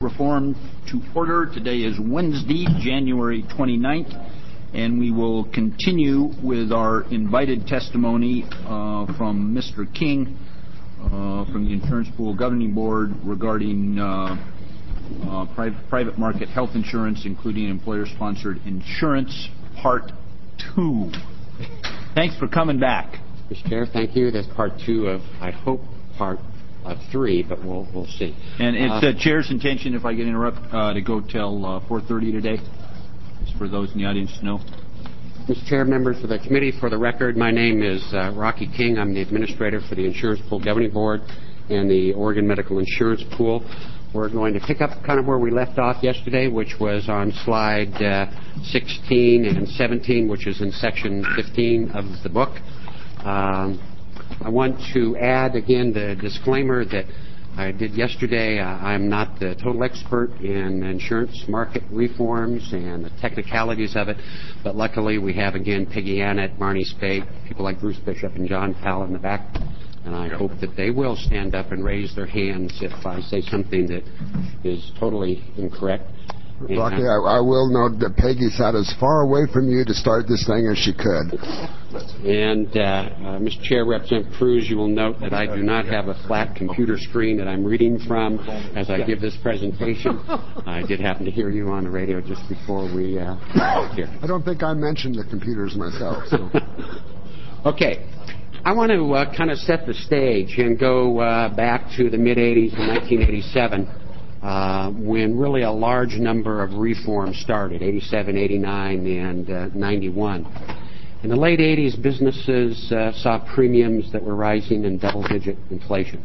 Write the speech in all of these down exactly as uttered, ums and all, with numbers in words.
Reform to order. Today is Wednesday, January twenty-ninth, and we will continue with our invited testimony uh, from Mister King uh, from the Insurance Pool Governing Board regarding uh, uh, private, private market health insurance, including employer-sponsored insurance, Part two. Thanks for coming back. Mister Chair, thank you. That's Part two of, I hope, Part of three, but we'll we'll see. And it's uh, the Chair's intention, if I can interrupt, uh, to go till uh, four thirty today, just for those in the audience to know. Mister Chair, members of the committee, for the record, my name is uh, Rocky King. I'm the administrator for the Insurance Pool Governing Board and the Oregon Medical Insurance Pool. We're going to pick up kind of where we left off yesterday, which was on slide uh, sixteen and seventeen, which is in section fifteen of the book. Um, I want to add again the disclaimer that I did yesterday. Uh, I'm not the total expert in insurance market reforms and the technicalities of it, but luckily we have again Peggy Annett, Marnie Spade, people like Bruce Bishop and John Powell in the back, and I hope that they will stand up and raise their hands if I say something that is totally incorrect. Rocky, I, I will note that Peggy sat as far away from you to start this thing as she could. And, uh, uh, Mister Chair, Representative Cruz, you will note that I do not have a flat computer screen that I'm reading from as I give this presentation. I did happen to hear you on the radio just before we uh, got here. I don't think I mentioned the computers myself. So. Okay. I want to uh, kind of set the stage and go uh, back to the mid-eighties in nineteen eighty-seven. Uh, when really a large number of reforms started, eighty-seven, eighty-nine, and uh, ninety-one. In the late eighties, businesses uh, saw premiums that were rising in double-digit inflation.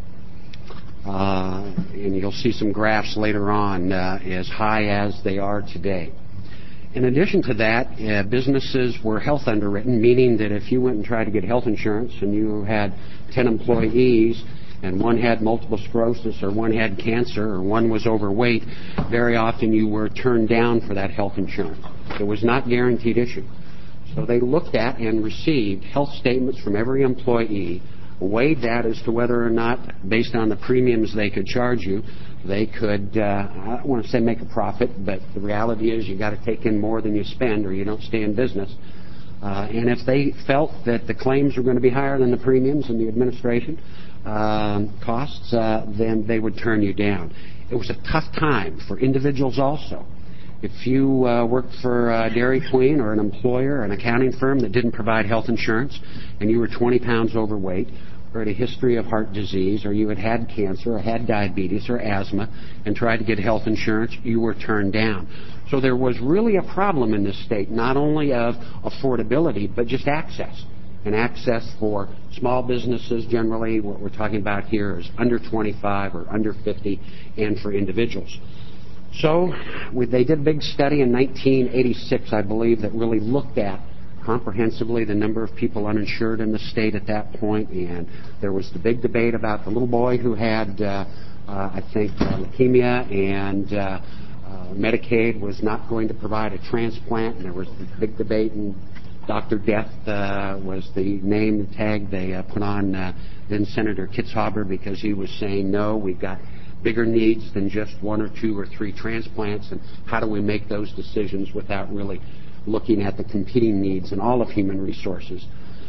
Uh, and you'll see some graphs later on uh, as high as they are today. In addition to that, uh, businesses were health underwritten, meaning that if you went and tried to get health insurance and you had ten employees, and one had multiple sclerosis, or one had cancer, or one was overweight, very often you were turned down for that health insurance. It was not guaranteed issue. So they looked at and received health statements from every employee, weighed that as to whether or not, based on the premiums they could charge you, they could, uh, I don't want to say make a profit, but the reality is you got to take in more than you spend or you don't stay in business. Uh, and if they felt that the claims were going to be higher than the premiums and the administration Um, costs, uh, then they would turn you down. It was a tough time for individuals also. If you uh, worked for uh, Dairy Queen or an employer or an accounting firm that didn't provide health insurance and you were twenty pounds overweight or had a history of heart disease or you had had cancer or had diabetes or asthma and tried to get health insurance, you were turned down. So there was really a problem in this state, not only of affordability, but just access. And access for small businesses, generally, what we're talking about here is under twenty-five or under fifty, and for individuals. So we, they did a big study in nineteen eighty-six, I believe, that really looked at comprehensively the number of people uninsured in the state at that point, and there was the big debate about the little boy who had, uh, uh, I think, uh, leukemia, and uh, uh, Medicaid was not going to provide a transplant, and there was the big debate in Doctor Death uh, was the name, the tag they uh, put on uh, then Senator Kitzhaber because he was saying, no, we've got bigger needs than just one or two or three transplants, and how do we make those decisions without really looking at the competing needs and all of human resources.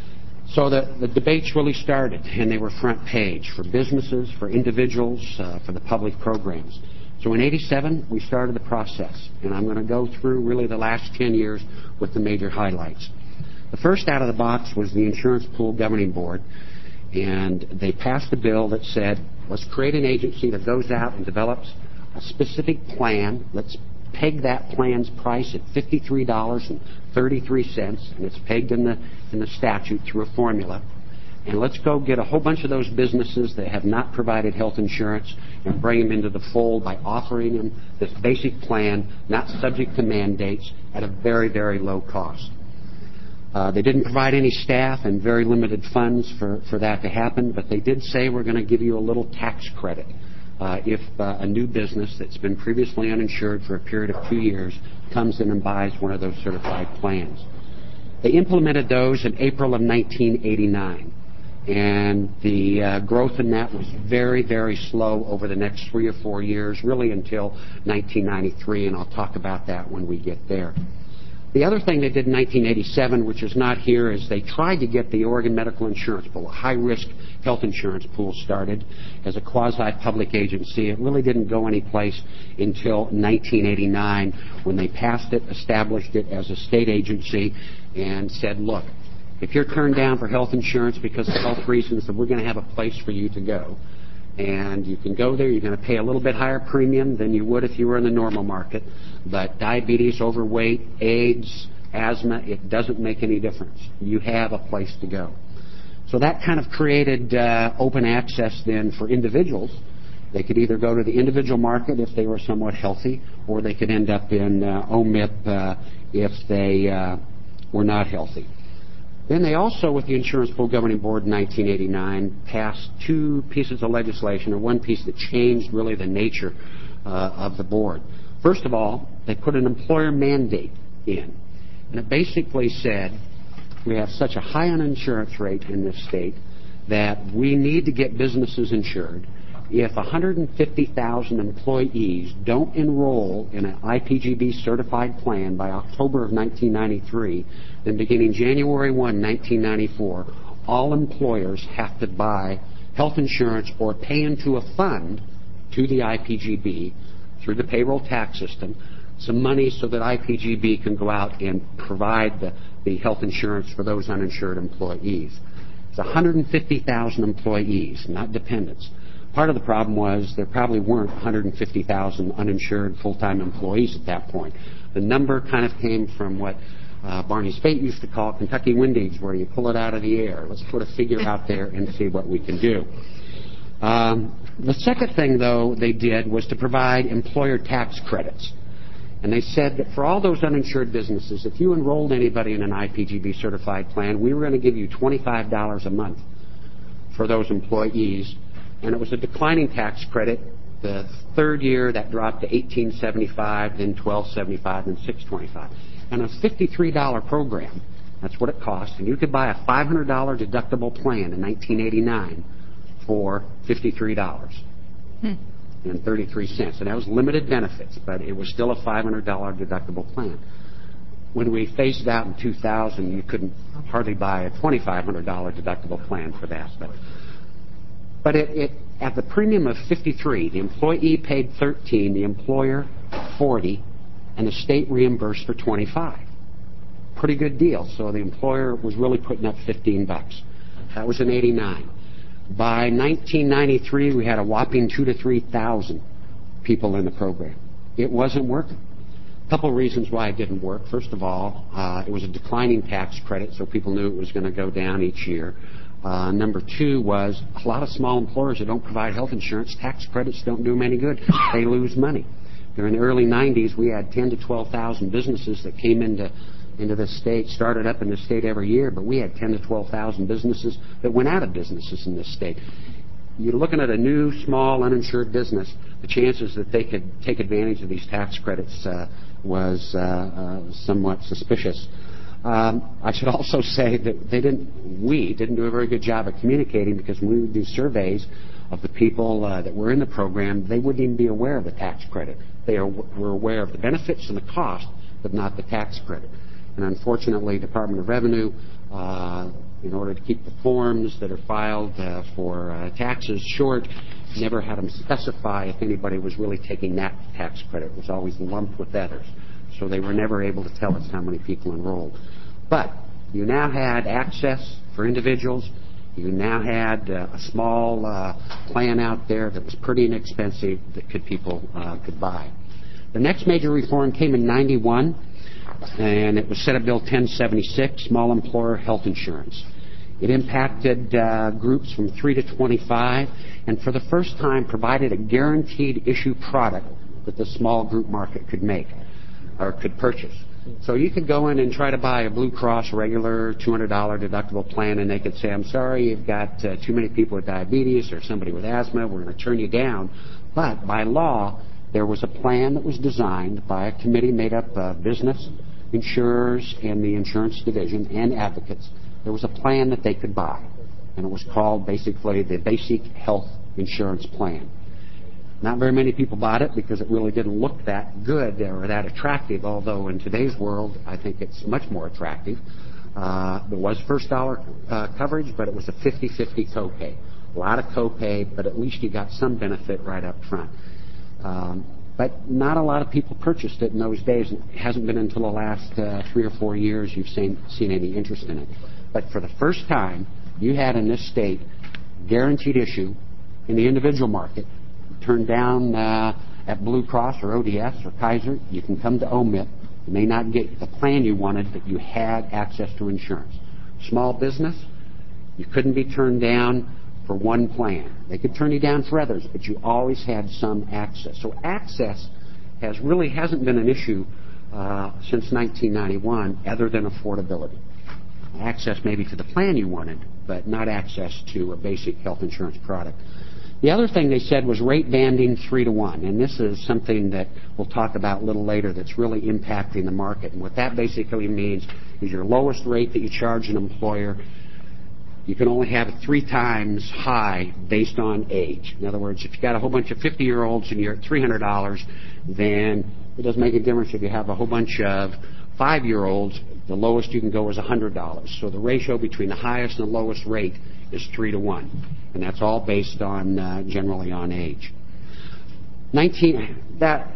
So the, the debates really started, and they were front page for businesses, for individuals, uh, for the public programs. So in eighty-seven, we started the process, and I'm going to go through really the last ten years with the major highlights. The first out of the box was the Insurance Pool Governing Board, and they passed a bill that said, let's create an agency that goes out and develops a specific plan. Let's peg that plan's price at fifty-three dollars and thirty-three cents, and it's pegged in the, in the statute through a formula. And let's go get a whole bunch of those businesses that have not provided health insurance and bring them into the fold by offering them this basic plan, not subject to mandates, at a very, very low cost. Uh, they didn't provide any staff and very limited funds for, for that to happen, but they did say we're going to give you a little tax credit uh, if uh, a new business that's been previously uninsured for a period of two years comes in and buys one of those certified plans. They implemented those in April of nineteen eighty-nine. and the uh, growth in that was very, very slow over the next three or four years, really until nineteen ninety-three, and I'll talk about that when we get there. The other thing they did in nineteen eighty-seven, which is not here, is they tried to get the Oregon Medical Insurance Pool, a high-risk health insurance pool, started as a quasi-public agency. It really didn't go anyplace until nineteen eighty-nine, when they passed it, established it as a state agency, and said, look, if you're turned down for health insurance because of health reasons, then we're going to have a place for you to go. And you can go there. You're going to pay a little bit higher premium than you would if you were in the normal market. But diabetes, overweight, AIDS, asthma, it doesn't make any difference. You have a place to go. So that kind of created uh, open access then for individuals. They could either go to the individual market if they were somewhat healthy, or they could end up in uh, O M I P uh, if they uh, were not healthy. Then they also, with the Insurance Pool Governing Board in nineteen eighty-nine, passed two pieces of legislation, or one piece that changed really the nature uh, of the board. First of all, they put an employer mandate in, and it basically said, we have such a high uninsurance rate in this state that we need to get businesses insured. If one hundred fifty thousand employees don't enroll in an I P G B certified plan by October of nineteen ninety-three, then beginning January first, nineteen ninety-four, all employers have to buy health insurance or pay into a fund to the I P G B through the payroll tax system some money so that I P G B can go out and provide the, the health insurance for those uninsured employees. It's one hundred fifty thousand employees, not dependents. Part of the problem was there probably weren't one hundred fifty thousand uninsured full-time employees at that point. The number kind of came from what uh, Barney Spate used to call Kentucky Windage, where you pull it out of the air. Let's put a figure out there and see what we can do. Um, the second thing, though, they did was to provide employer tax credits. And they said that for all those uninsured businesses, if you enrolled anybody in an I P G B certified plan, we were going to give you twenty-five dollars a month for those employees. And it was a declining tax credit. The third year, that dropped to eighteen seventy-five, then twelve seventy-five, then six twenty-five. And a fifty-three dollars program, that's what it cost. And you could buy a five hundred dollars deductible plan in nineteen eighty-nine for fifty-three dollars hmm. and thirty-three cents. And that was limited benefits, but it was still a five hundred dollars deductible plan. When we phased it out in two thousand, you couldn't hardly buy a twenty-five hundred dollars deductible plan for that. But But it, it, at the premium of fifty-three, the employee paid thirteen, the employer forty, and the state reimbursed for twenty-five. Pretty good deal. So the employer was really putting up fifteen bucks. That was in eighty-nine. By nineteen ninety-three, we had a whopping two to three thousand people in the program. It wasn't working. A couple of reasons why it didn't work. First of all, uh, it was a declining tax credit, so people knew it was going to go down each year. Uh, number two was a lot of small employers that don't provide health insurance, tax credits don't do them any good. They lose money. During the early nineties, we had ten to twelve thousand businesses that came into into the state, started up in the state every year, but we had ten to twelve thousand businesses that went out of businesses in this state. You're looking at a new, small, uninsured business, the chances that they could take advantage of these tax credits uh, was uh, uh, somewhat suspicious. Um, I should also say that they didn't, we didn't do a very good job of communicating, because when we would do surveys of the people uh, that were in the program, they wouldn't even be aware of the tax credit. They are, were aware of the benefits and the cost, but not the tax credit. And unfortunately, Department of Revenue, uh, in order to keep the forms that are filed uh, for uh, taxes short, never had them specify if anybody was really taking that tax credit. It was always lumped with others. So they were never able to tell us how many people enrolled. But you now had access for individuals. You now had uh, a small uh, plan out there that was pretty inexpensive that could people uh, could buy. The next major reform came in ninety-one, and it was Senate Bill ten seventy-six, Small Employer Health Insurance. It impacted uh, groups from three to twenty-five, and for the first time provided a guaranteed issue product that the small group market could make or could purchase. So you could go in and try to buy a Blue Cross regular two hundred dollars deductible plan, and they could say, I'm sorry, you've got uh, too many people with diabetes or somebody with asthma, we're going to turn you down. But by law, there was a plan that was designed by a committee made up of business, insurers, and the insurance division, and advocates. There was a plan that they could buy. and it was called basically the Basic Health Insurance Plan. Not very many people bought it because it really didn't look that good or that attractive, although in today's world I think it's much more attractive. Uh, there was first dollar uh, coverage, but it was a fifty-fifty copay. A lot of copay, but at least you got some benefit right up front. Um, but not a lot of people purchased it in those days. It hasn't been until the last uh, three or four years you've seen, seen any interest in it. But for the first time, you had in this state guaranteed issue in the individual market. Turned down uh, at Blue Cross or O D S or Kaiser, you can come to O M I P. You may not get the plan you wanted, but you had access to insurance. Small business, you couldn't be turned down for one plan. They could turn you down for others, but you always had some access. So access has really hasn't been an issue uh, since nineteen ninety-one, other than affordability. Access maybe to the plan you wanted, but not access to a basic health insurance product. The other thing they said was rate banding three to one, and this is something that we'll talk about a little later that's really impacting the market. And what that basically means is your lowest rate that you charge an employer, you can only have it three times high based on age. In other words, if you got a whole bunch of fifty-year-olds and you're at three hundred dollars, then it doesn't make a difference if you have a whole bunch of five-year-olds. The lowest you can go is one hundred dollars. So the ratio between the highest and the lowest rate is three to one, and that's all based on uh, generally on age. Nineteen that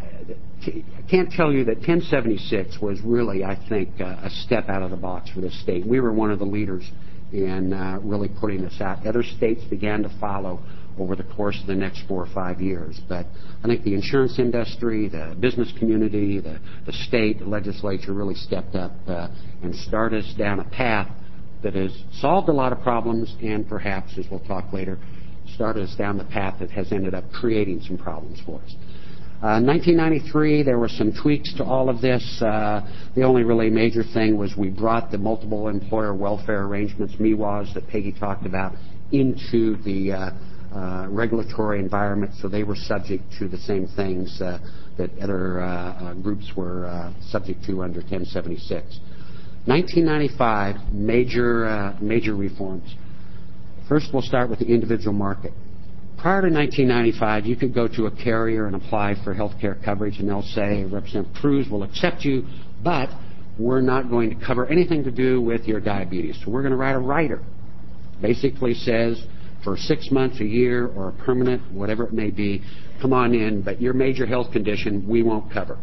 I can't tell you that ten seventy-six was really, I think, uh, a step out of the box for this state. We were one of the leaders in uh, really putting this out. Other states began to follow over the course of the next four or five years. But I think the insurance industry, the business community, the, the state, the legislature really stepped up uh, and started us down a path that has solved a lot of problems and perhaps, as we'll talk later, started us down the path that has ended up creating some problems for us. Uh, in nineteen ninety-three, there were some tweaks to all of this. Uh, the only really major thing was we brought the multiple employer welfare arrangements, M E W As, that Peggy talked about, into the uh, uh, regulatory environment, so they were subject to the same things uh, that other uh, uh, groups were uh, subject to under ten seventy-six. nineteen ninety-five, major, uh, major reforms. First, we'll start with the individual market. Prior to nineteen ninety-five, you could go to a carrier and apply for health care coverage, and they'll say, Representative Cruz will accept you, but we're not going to cover anything to do with your diabetes. So we're going to write a rider. Basically says, for six months, a year, or a permanent, whatever it may be, come on in, but your major health condition, we won't cover.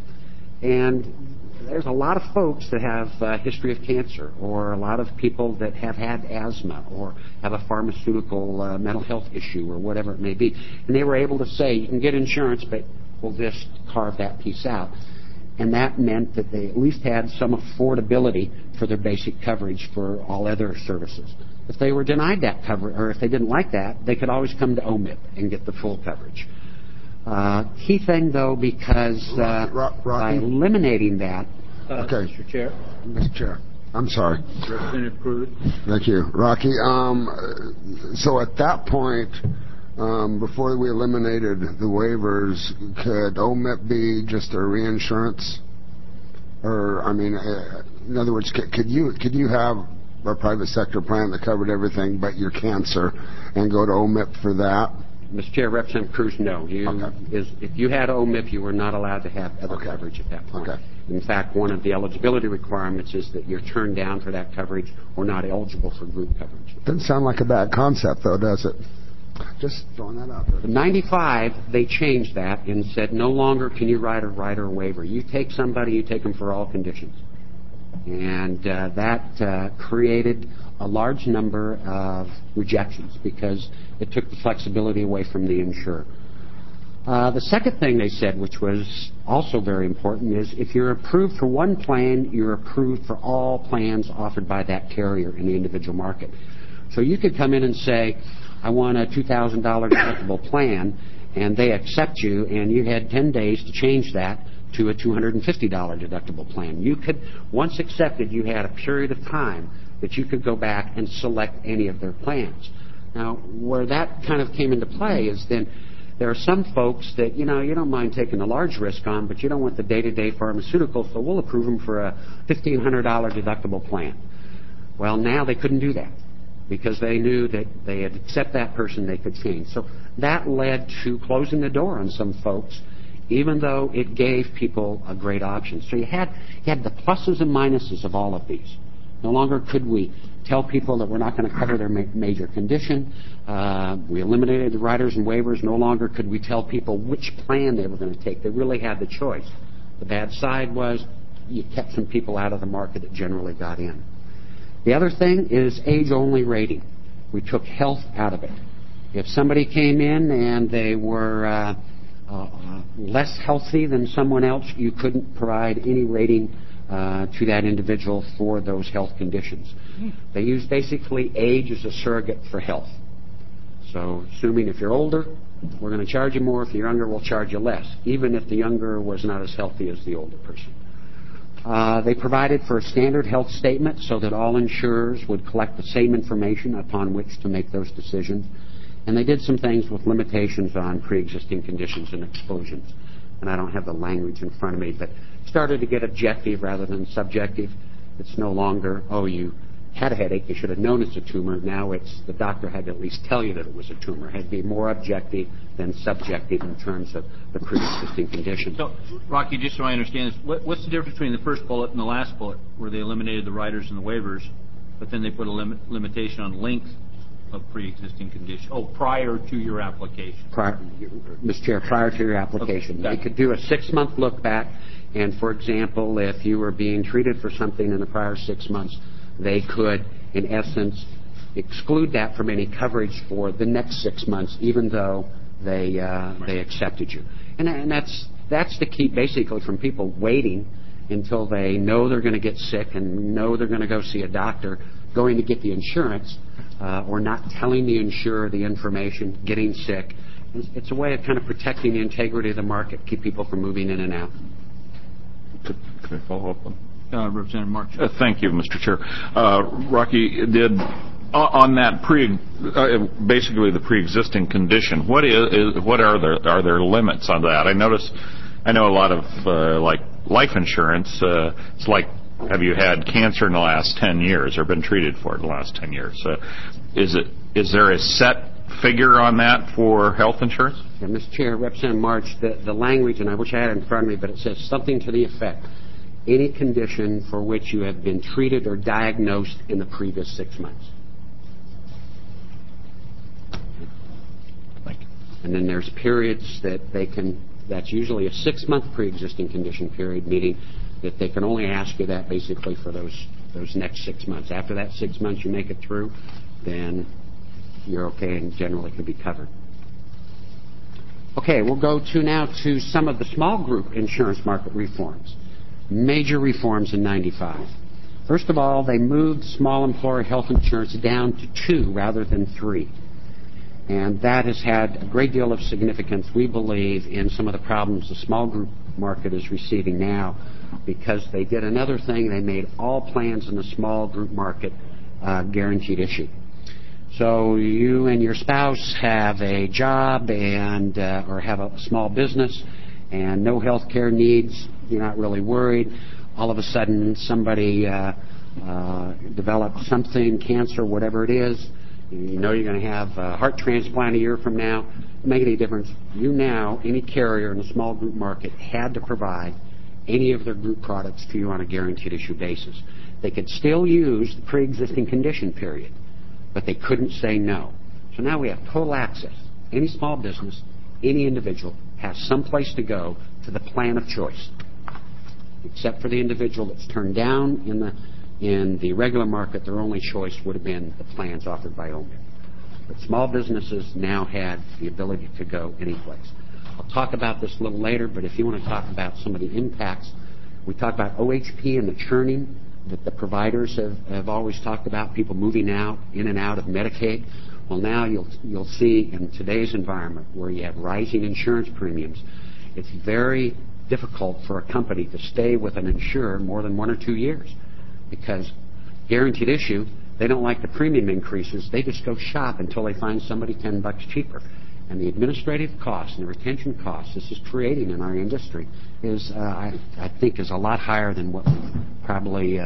And there's a lot of folks that have a history of cancer, or a lot of people that have had asthma, or have a pharmaceutical uh, mental health issue, or whatever it may be. And they were able to say, you can get insurance, but we'll just carve that piece out. And that meant that they at least had some affordability for their basic coverage for all other services. If they were denied that coverage, or if they didn't like that, they could always come to O M I P and get the full coverage. Uh, key thing, though, because uh, Rocky. by eliminating that... Uh, Okay. Mister Chair. Mister Chair. I'm sorry. Representative Cruz. Thank you. Rocky, um, so at that point, um, before we eliminated the waivers, could O M I P be just a reinsurance? Or, I mean, uh, in other words, could, could you could you have a private sector plan that covered everything but your cancer and go to O M I P for that? Mister Chair, Representative Cruz, no. You, Okay. is, if you had O M I P, you were not allowed to have other Okay. coverage at that point. Okay. In fact, one of the eligibility requirements is that you're turned down for that coverage or not eligible for group coverage. Doesn't sound like a bad concept, though, does it? Just throwing that out there. In ninety-five, they changed that and said no longer can you write a rider waiver. You take somebody, you take them for all conditions. And uh, that uh, created a large number of rejections because it took the flexibility away from the insurer. Uh, the second thing they said, which was also very important, is if you're approved for one plan, you're approved for all plans offered by that carrier in the individual market. So you could come in and say, I want a two thousand dollars deductible plan, and they accept you, and you had ten days to change that to a two hundred fifty dollars deductible plan. You could, once accepted, you had a period of time that you could go back and select any of their plans. Now, where that kind of came into play is then there are some folks that, you know, you don't mind taking a large risk on, but you don't want the day-to-day pharmaceuticals, so we'll approve them for a fifteen hundred dollars deductible plan. Well, now they couldn't do that because they knew that they had accept that person, they could change. So that led to closing the door on some folks, even though it gave people a great option. So you had, you had the pluses and minuses of all of these. No longer could we tell people that we're not going to cover their ma- major condition. Uh, we eliminated the riders and waivers. No longer could we tell people which plan they were going to take. They really had the choice. The bad side was you kept some people out of the market that generally got in. The other thing is age-only rating. We took health out of it. If somebody came in and they were uh, uh, less healthy than someone else, you couldn't provide any rating uh, to that individual for those health conditions. They used basically age as a surrogate for health. So assuming if you're older, we're going to charge you more. If you're younger, we'll charge you less, even if the younger was not as healthy as the older person. Uh, they provided for a standard health statement so that all insurers would collect the same information upon which to make those decisions. And they did some things with limitations on pre-existing conditions and exclusions. And I don't have the language in front of me, but started to get objective rather than subjective. It's no longer, oh, you had a headache, you should have known it's a tumor. Now it's the doctor had to at least tell you that it was a tumor. It had to be more objective than subjective in terms of the pre-existing condition. So, Rocky, just so I understand this, what, what's the difference between the first bullet and the last bullet, where they eliminated the riders and the waivers, but then they put a limit, limitation on length of pre-existing condition? Oh, prior to your application. Prior, Mister Chair, prior to your application. Okay. They could do a six-month look back, and, for example, if you were being treated for something in the prior six months, they could, in essence, exclude that from any coverage for the next six months, even though they uh, right. they accepted you. And, and that's that's to keep basically from people waiting until they know they're going to get sick and know they're going to go see a doctor, going to get the insurance, uh, or not telling the insurer the information, getting sick. It's, it's a way of kind of protecting the integrity of the market, keep people from moving in and out. Could, could I follow up on? Uh, Representative March. Uh, thank you, Mister Chair. Uh, Rocky, did uh, on that pre, uh, basically the pre-existing condition. What is, is what are there are there limits on that? I notice, I know a lot of uh, like life insurance. Uh, it's like, have you had cancer in the last ten years or been treated for it in the last ten years? Uh, is it is there a set figure on that for health insurance? Yeah, Mister Chair, Representative March, the, the language, and I wish I had it in front of me, but it says something to the effect: any condition for which you have been treated or diagnosed in the previous six months. Thank you. And then there's periods that they can, that's usually a six-month pre-existing condition period, meaning that they can only ask you that basically for those those next six months. After that six months you make it through, then you're okay and generally can be covered. Okay, we'll go to now to some of the small group insurance market reforms. Major reforms in ninety-five. First of all, they moved small employer health insurance down to two rather than three. And that has had a great deal of significance, we believe, in some of the problems the small group market is receiving now, because they did another thing. They made all plans in the small group market uh, guaranteed issue. So you and your spouse have a job and uh, or have a small business and no health care needs. You're not really worried. All of a sudden, somebody uh, uh, develops something, cancer, whatever it is. You know you're going to have a heart transplant a year from now. Doesn't make any difference. You now, any carrier in the small group market, had to provide any of their group products to you on a guaranteed issue basis. They could still use the pre-existing condition period, but they couldn't say no. So now we have total access. Any small business, any individual has some place to go to the plan of choice, except for the individual that's turned down in the in the regular market. Their only choice would have been the plans offered by O M I. But small businesses now had the ability to go any place. I'll talk about this a little later, but if you want to talk about some of the impacts, we talk about O H P and the churning that the providers have, have always talked about, people moving out, in and out of Medicaid. Well, now you'll you'll see in today's environment where you have rising insurance premiums, it's very difficult for a company to stay with an insurer more than one or two years, because guaranteed issue, they don't like the premium increases. They just go shop until they find somebody ten bucks cheaper. And the administrative costs and the retention costs this is creating in our industry is, uh, I, I think, is a lot higher than what we probably uh,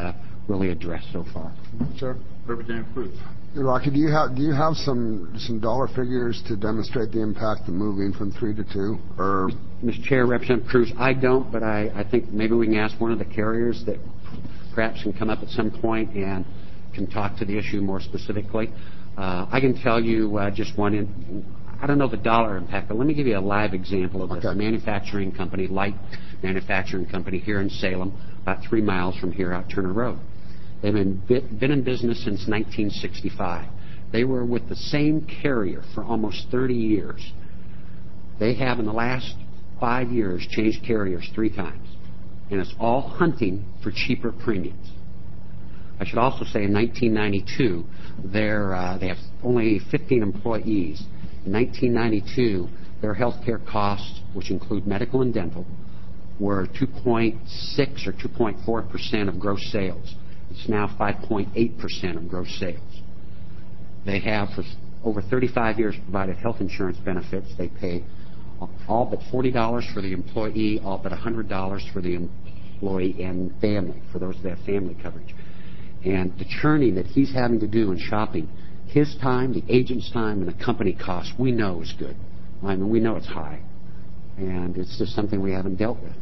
really addressed so far. Sir, Representative Cruz. Rocky, do you have do you have some some dollar figures to demonstrate the impact of moving from three to two? Or Mister Chair, Representative Cruz, I don't, but I, I think maybe we can ask one of the carriers that perhaps can come up at some point and can talk to the issue more specifically. Uh, I can tell you uh, just one. In, I don't know the dollar impact, but let me give you a live example of this. Okay. A manufacturing company, Light Manufacturing Company here in Salem, about three miles from here out Turner Road. They've been, been in business since nineteen sixty-five. They were with the same carrier for almost thirty years. They have, in the last five years, changed carriers three times. And it's all hunting for cheaper premiums. I should also say in nineteen ninety-two, they're, uh, they have only fifteen employees. In nineteen ninety-two, their health care costs, which include medical and dental, were two point six or two point four percent of gross sales. It's now five point eight percent of gross sales. They have, for over thirty-five years, provided health insurance benefits. They pay all but forty dollars for the employee, all but one hundred dollars for the employee and family, for those that have family coverage. And the churning that he's having to do in shopping, his time, the agent's time, and the company cost, we know is good. I mean, we know it's high. And it's just something we haven't dealt with.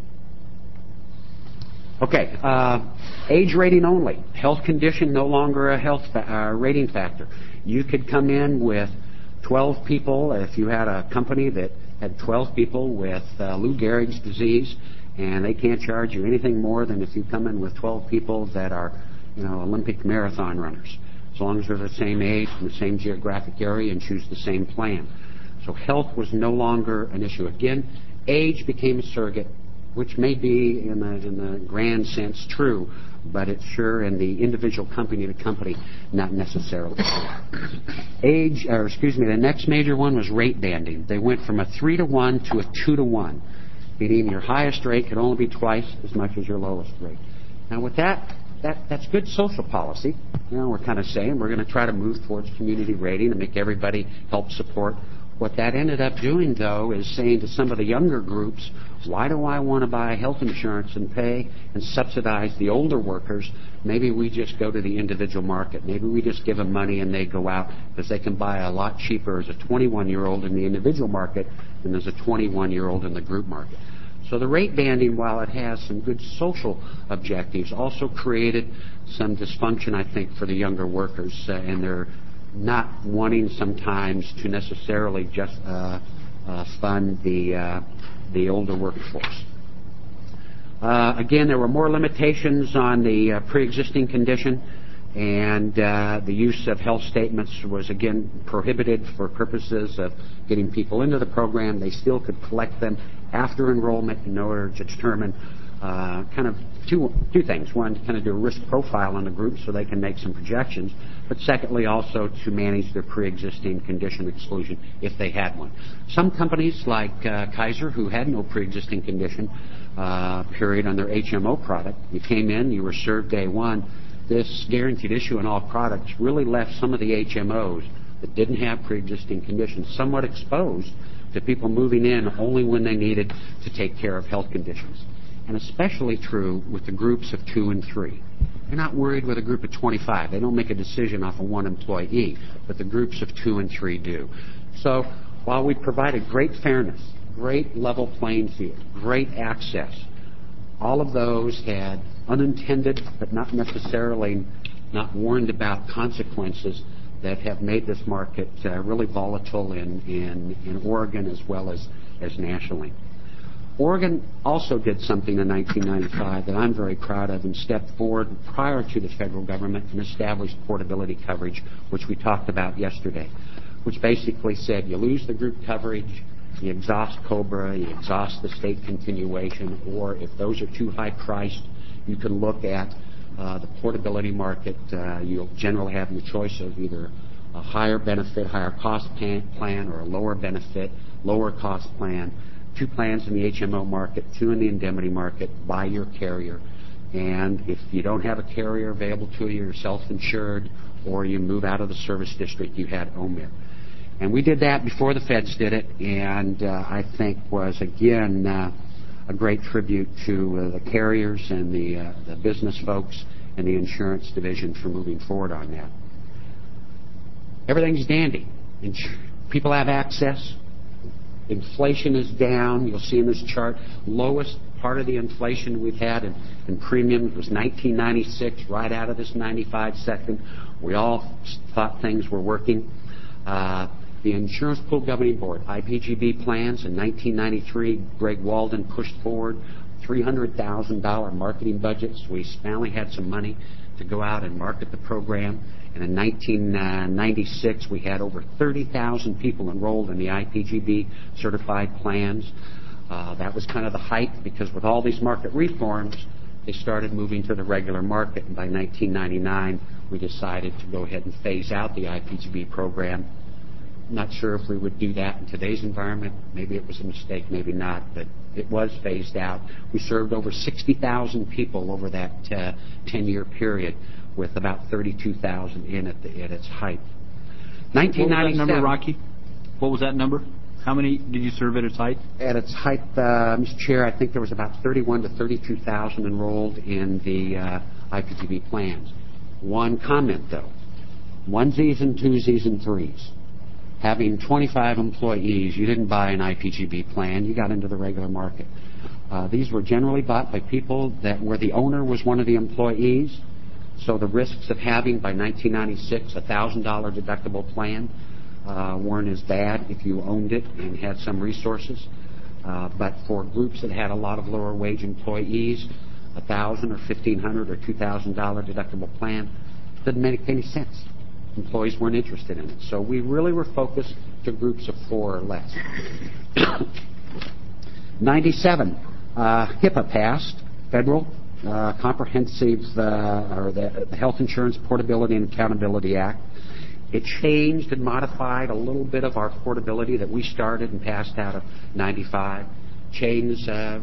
Okay, uh, age rating only. Health condition no longer a health fa- uh, rating factor. You could come in with twelve people, if you had a company that had twelve people with uh, Lou Gehrig's disease, and they can't charge you anything more than if you come in with twelve people that are, you know, Olympic marathon runners, as long as they're the same age, from the same geographic area, and choose the same plan. So health was no longer an issue. Again, age became a surrogate, which may be, in the, in the grand sense, true, but it's sure in the individual company to company, not necessarily. Age, or excuse me, the next major one was rate banding. They went from a three to one to a two to one, meaning your highest rate could only be twice as much as your lowest rate. Now, with that, that that's good social policy. You know, we're kind of saying we're going to try to move towards community rating and make everybody help support. What that ended up doing, though, is saying to some of the younger groups, why do I want to buy health insurance and pay and subsidize the older workers? Maybe we just go to the individual market. Maybe we just give them money and they go out, because they can buy a lot cheaper as a twenty-one-year-old in the individual market than as a twenty-one-year-old in the group market. So the rate banding, while it has some good social objectives, also created some dysfunction, I think, for the younger workers, uh, and they're not wanting sometimes to necessarily just uh, uh, fund the uh, the older workforce. Uh, again, there were more limitations on the uh, pre-existing condition, and uh, the use of health statements was again prohibited for purposes of getting people into the program. They still could collect them after enrollment in order to determine uh, kind of two two things. One, to kind of do a risk profile on the group so they can make some projections, but secondly also to manage their pre-existing condition exclusion if they had one. Some companies like uh, Kaiser, who had no pre-existing condition uh, period on their H M O product, you came in, you were served day one. This guaranteed issue in all products really left some of the H M Os that didn't have pre-existing conditions somewhat exposed to people moving in only when they needed to take care of health conditions. And especially true with the groups of two and three. They're not worried with a group of twenty-five. They don't make a decision off of one employee, but the groups of two and three do. So while we provided great fairness, great level playing field, great access, all of those had unintended but not necessarily not warned about consequences that have made this market uh, really volatile in, in, in Oregon as well as, as nationally. Oregon also did something in nineteen ninety-five that I'm very proud of and stepped forward prior to the federal government and established portability coverage, which we talked about yesterday, which basically said you lose the group coverage, you exhaust COBRA, you exhaust the state continuation, or if those are too high priced, you can look at uh, the portability market. Uh, you'll generally have the choice of either a higher benefit, higher cost plan, or a lower benefit, lower cost plan. Two plans in the H M O market, two in the indemnity market, by your carrier. And if you don't have a carrier available to you, you're self-insured, or you move out of the service district, you had O M I R. And we did that before the feds did it, and uh, I think was, again, uh, a great tribute to uh, the carriers and the, uh, the business folks and the insurance division for moving forward on that. Everything's dandy. Ins- People have access. Inflation is down. You'll see in this chart, lowest part of the inflation we've had in, in premiums was nineteen ninety-six, right out of this ninety-five second. We all thought things were working. Uh, the Insurance Pool Governing Board, I P G B plans, in nineteen ninety-three, Greg Walden pushed forward three hundred thousand dollars marketing budgets. We finally had some money to go out and market the program. And in nineteen ninety-six, we had over thirty thousand people enrolled in the I P G B certified plans. Uh, that was kind of the height, because with all these market reforms, they started moving to the regular market. And by nineteen ninety-nine, we decided to go ahead and phase out the I P G B program. Not sure if we would do that in today's environment. Maybe it was a mistake, maybe not, but it was phased out. We served over sixty thousand people over that uh, ten-year period, with about thirty-two thousand in at, the, at its height. nineteen ninety-seven. What was that number, Rocky? What was that number? How many did you serve at its height? At its height, uh, Mister Chair, I think there was about thirty-one to thirty-two thousand enrolled in the uh, I P G B plans. One comment, though. Onesies and twosies and threes. Having twenty-five employees, you didn't buy an I P G B plan. You got into the regular market. Uh, these were generally bought by people that where the owner was one of the employees. So the risks of having, by nineteen ninety-six, a one thousand dollars deductible plan uh, weren't as bad if you owned it and had some resources. Uh, but for groups that had a lot of lower wage employees, a one thousand dollars or fifteen hundred dollars or two thousand dollars deductible plan didn't make any sense. Employees weren't interested in it. So we really were focused to groups of four or less. ninety-seven, uh, HIPAA passed, federal uh, comprehensive, uh, or the, the Health Insurance Portability and Accountability Act. It changed and modified a little bit of our portability that we started and passed out of ninety-five. Changed, uh,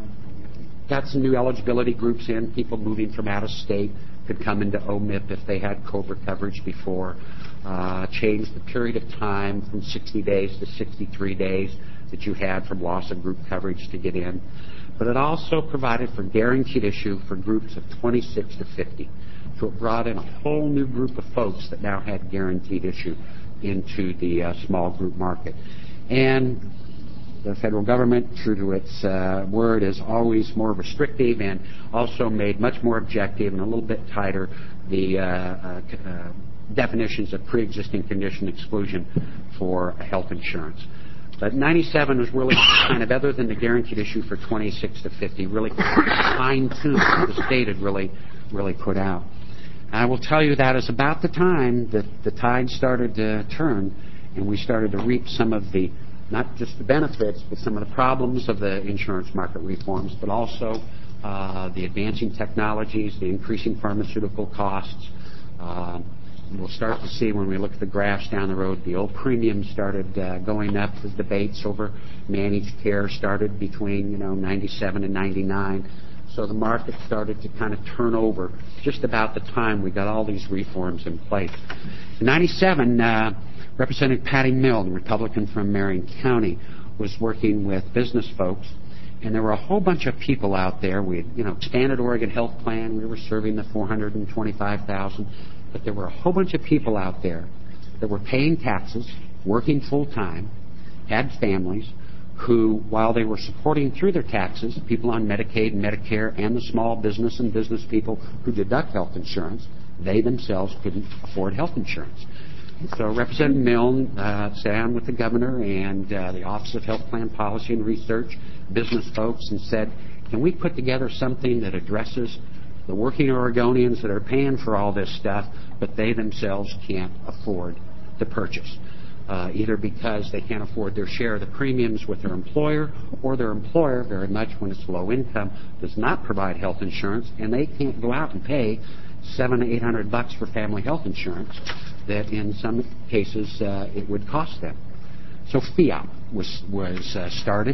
got some new eligibility groups in. People moving from out of state could come into O M I P if they had COBRA coverage before. Uh, changed the period of time from sixty days to sixty-three days that you had from loss of group coverage to get in. But it also provided for guaranteed issue for groups of twenty-six to fifty. So it brought in a whole new group of folks that now had guaranteed issue into the uh, small group market. And the federal government, true to its uh, word, is always more restrictive, and also made much more objective and a little bit tighter the uh, uh, uh, definitions of pre-existing condition exclusion for health insurance. But ninety-seven was really kind of, other than the guaranteed issue for twenty-six to fifty, really fine-tuned what the state had really, really put out. I will tell you that is about the time that the tide started to turn, and we started to reap some of the, not just the benefits, but some of the problems of the insurance market reforms, but also uh, the advancing technologies, the increasing pharmaceutical costs. Uh, we'll start to see when we look at the graphs down the road, the old premiums started uh, going up. The debates over managed care started between, you know, ninety-seven and ninety-nine. So the market started to kind of turn over just about the time we got all these reforms in place. In ninety-seven, uh, Representative Patty Mill, the Republican from Marion County, was working with business folks, and there were a whole bunch of people out there. We had, you know, expanded Oregon Health Plan. We were serving the four hundred twenty-five thousand, but there were a whole bunch of people out there that were paying taxes, working full-time, had families, who, while they were supporting through their taxes people on Medicaid and Medicare and the small business and business people who deduct health insurance, they themselves couldn't afford health insurance. So Representative Milne uh, sat down with the governor and uh, the Office of Health Plan Policy and Research, business folks, and said, can we put together something that addresses the working Oregonians that are paying for all this stuff, but they themselves can't afford to purchase, uh, either because they can't afford their share of the premiums with their employer, or their employer, very much when it's low income, does not provide health insurance, and they can't go out and pay seven, eight hundred bucks for family health insurance that in some cases uh, it would cost them. So F I A was was uh, started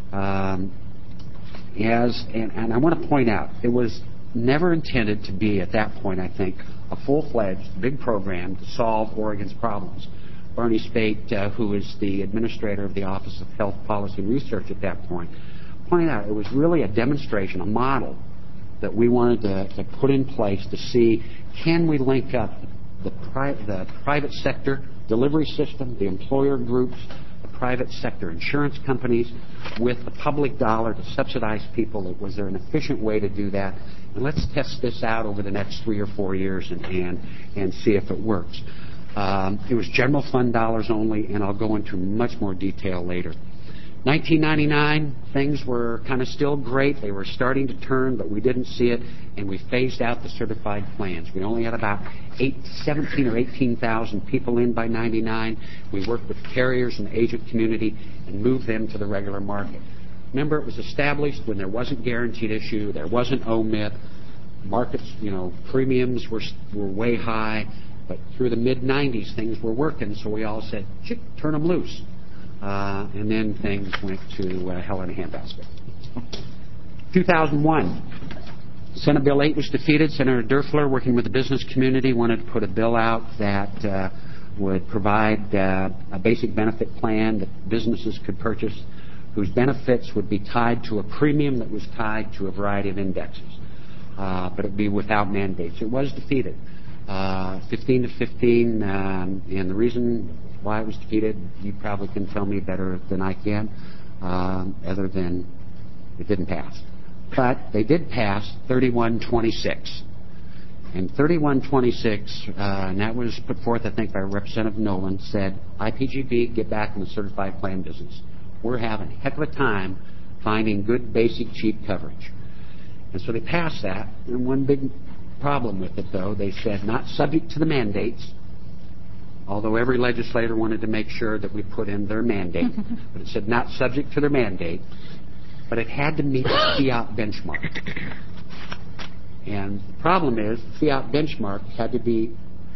um, as, and, and I want to point out, it was never intended to be at that point, I think, a full-fledged big program to solve Oregon's problems. Barney Spate, uh, who is the administrator of the Office of Health Policy and Research at that point, pointed out it was really a demonstration, a model that we wanted to, to put in place to see, can we link up the, pri- the private sector delivery system, the employer groups, the private sector insurance companies, with the public dollar to subsidize people? Was there an efficient way to do that? And let's test this out over the next three or four years and, and, and see if it works. Um, it was general fund dollars only, and I'll go into much more detail later. nineteen ninety-nine, things were kind of still great. They were starting to turn, but we didn't see it, and we phased out the certified plans. We only had about eight, seventeen or eighteen thousand people in by ninety-nine. We worked with carriers and the agent community and moved them to the regular market. Remember, it was established when there wasn't guaranteed issue, there wasn't O M I P, markets, you know, premiums were were way high, but through the mid nineties, things were working, so we all said, "Chick, turn them loose." Uh, and then things went to uh, hell in a handbasket. two thousand one, Senate Bill eight was defeated. Senator Durfler, working with the business community, wanted to put a bill out that uh, would provide uh, a basic benefit plan that businesses could purchase, whose benefits would be tied to a premium that was tied to a variety of indexes, uh, but it would be without mandates. It was defeated, uh, fifteen to fifteen, um, and the reason why it was defeated, you probably can tell me better than I can, um, other than it didn't pass. But they did pass thirty-one twenty-six. And thirty-one twenty-six, uh, and that was put forth, I think, by Representative Nolan, said, I P G B, get back in the certified plan business. We're having a heck of a time finding good, basic, cheap coverage. And so they passed that, and one big problem with it, though, they said not subject to the mandates, although every legislator wanted to make sure that we put in their mandate, but it said not subject to their mandate, but it had to meet the FIAP benchmark. And the problem is the FIAP benchmark had to be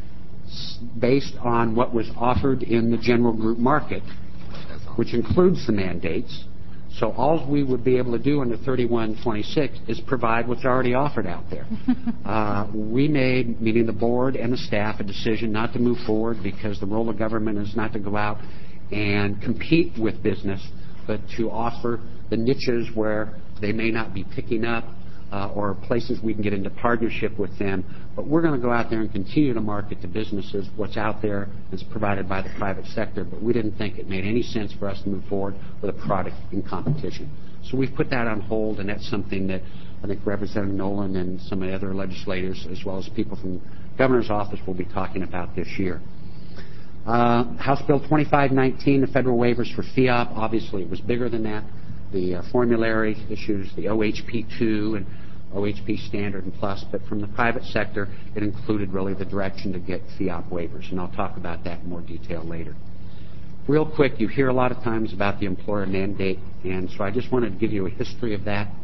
based on what was offered in the general group market, which includes the mandates. So all we would be able to do under thirty-one twenty-six is provide what's already offered out there. Uh, we made, meaning the board and the staff, a decision not to move forward because the role of government is not to go out and compete with business, but to offer the niches where they may not be picking up uh, or places we can get into partnership with them. But we're going to go out there and continue to market to businesses what's out there that's provided by the private sector. But we didn't think it made any sense for us to move forward with a product in competition. So we've put that on hold, and that's something that I think Representative Nolan and some of the other legislators, as well as people from the governor's office, will be talking about this year. Uh, House Bill twenty-five nineteen, the federal waivers for FIAP, obviously it was bigger than that. The uh, formulary issues, the O H P two and O H P Standard and Plus, but from the private sector, it included really the direction to get FIAP waivers, and I'll talk about that in more detail later. Real quick, you hear a lot of times about the employer mandate, and so I just wanted to give you a history of that.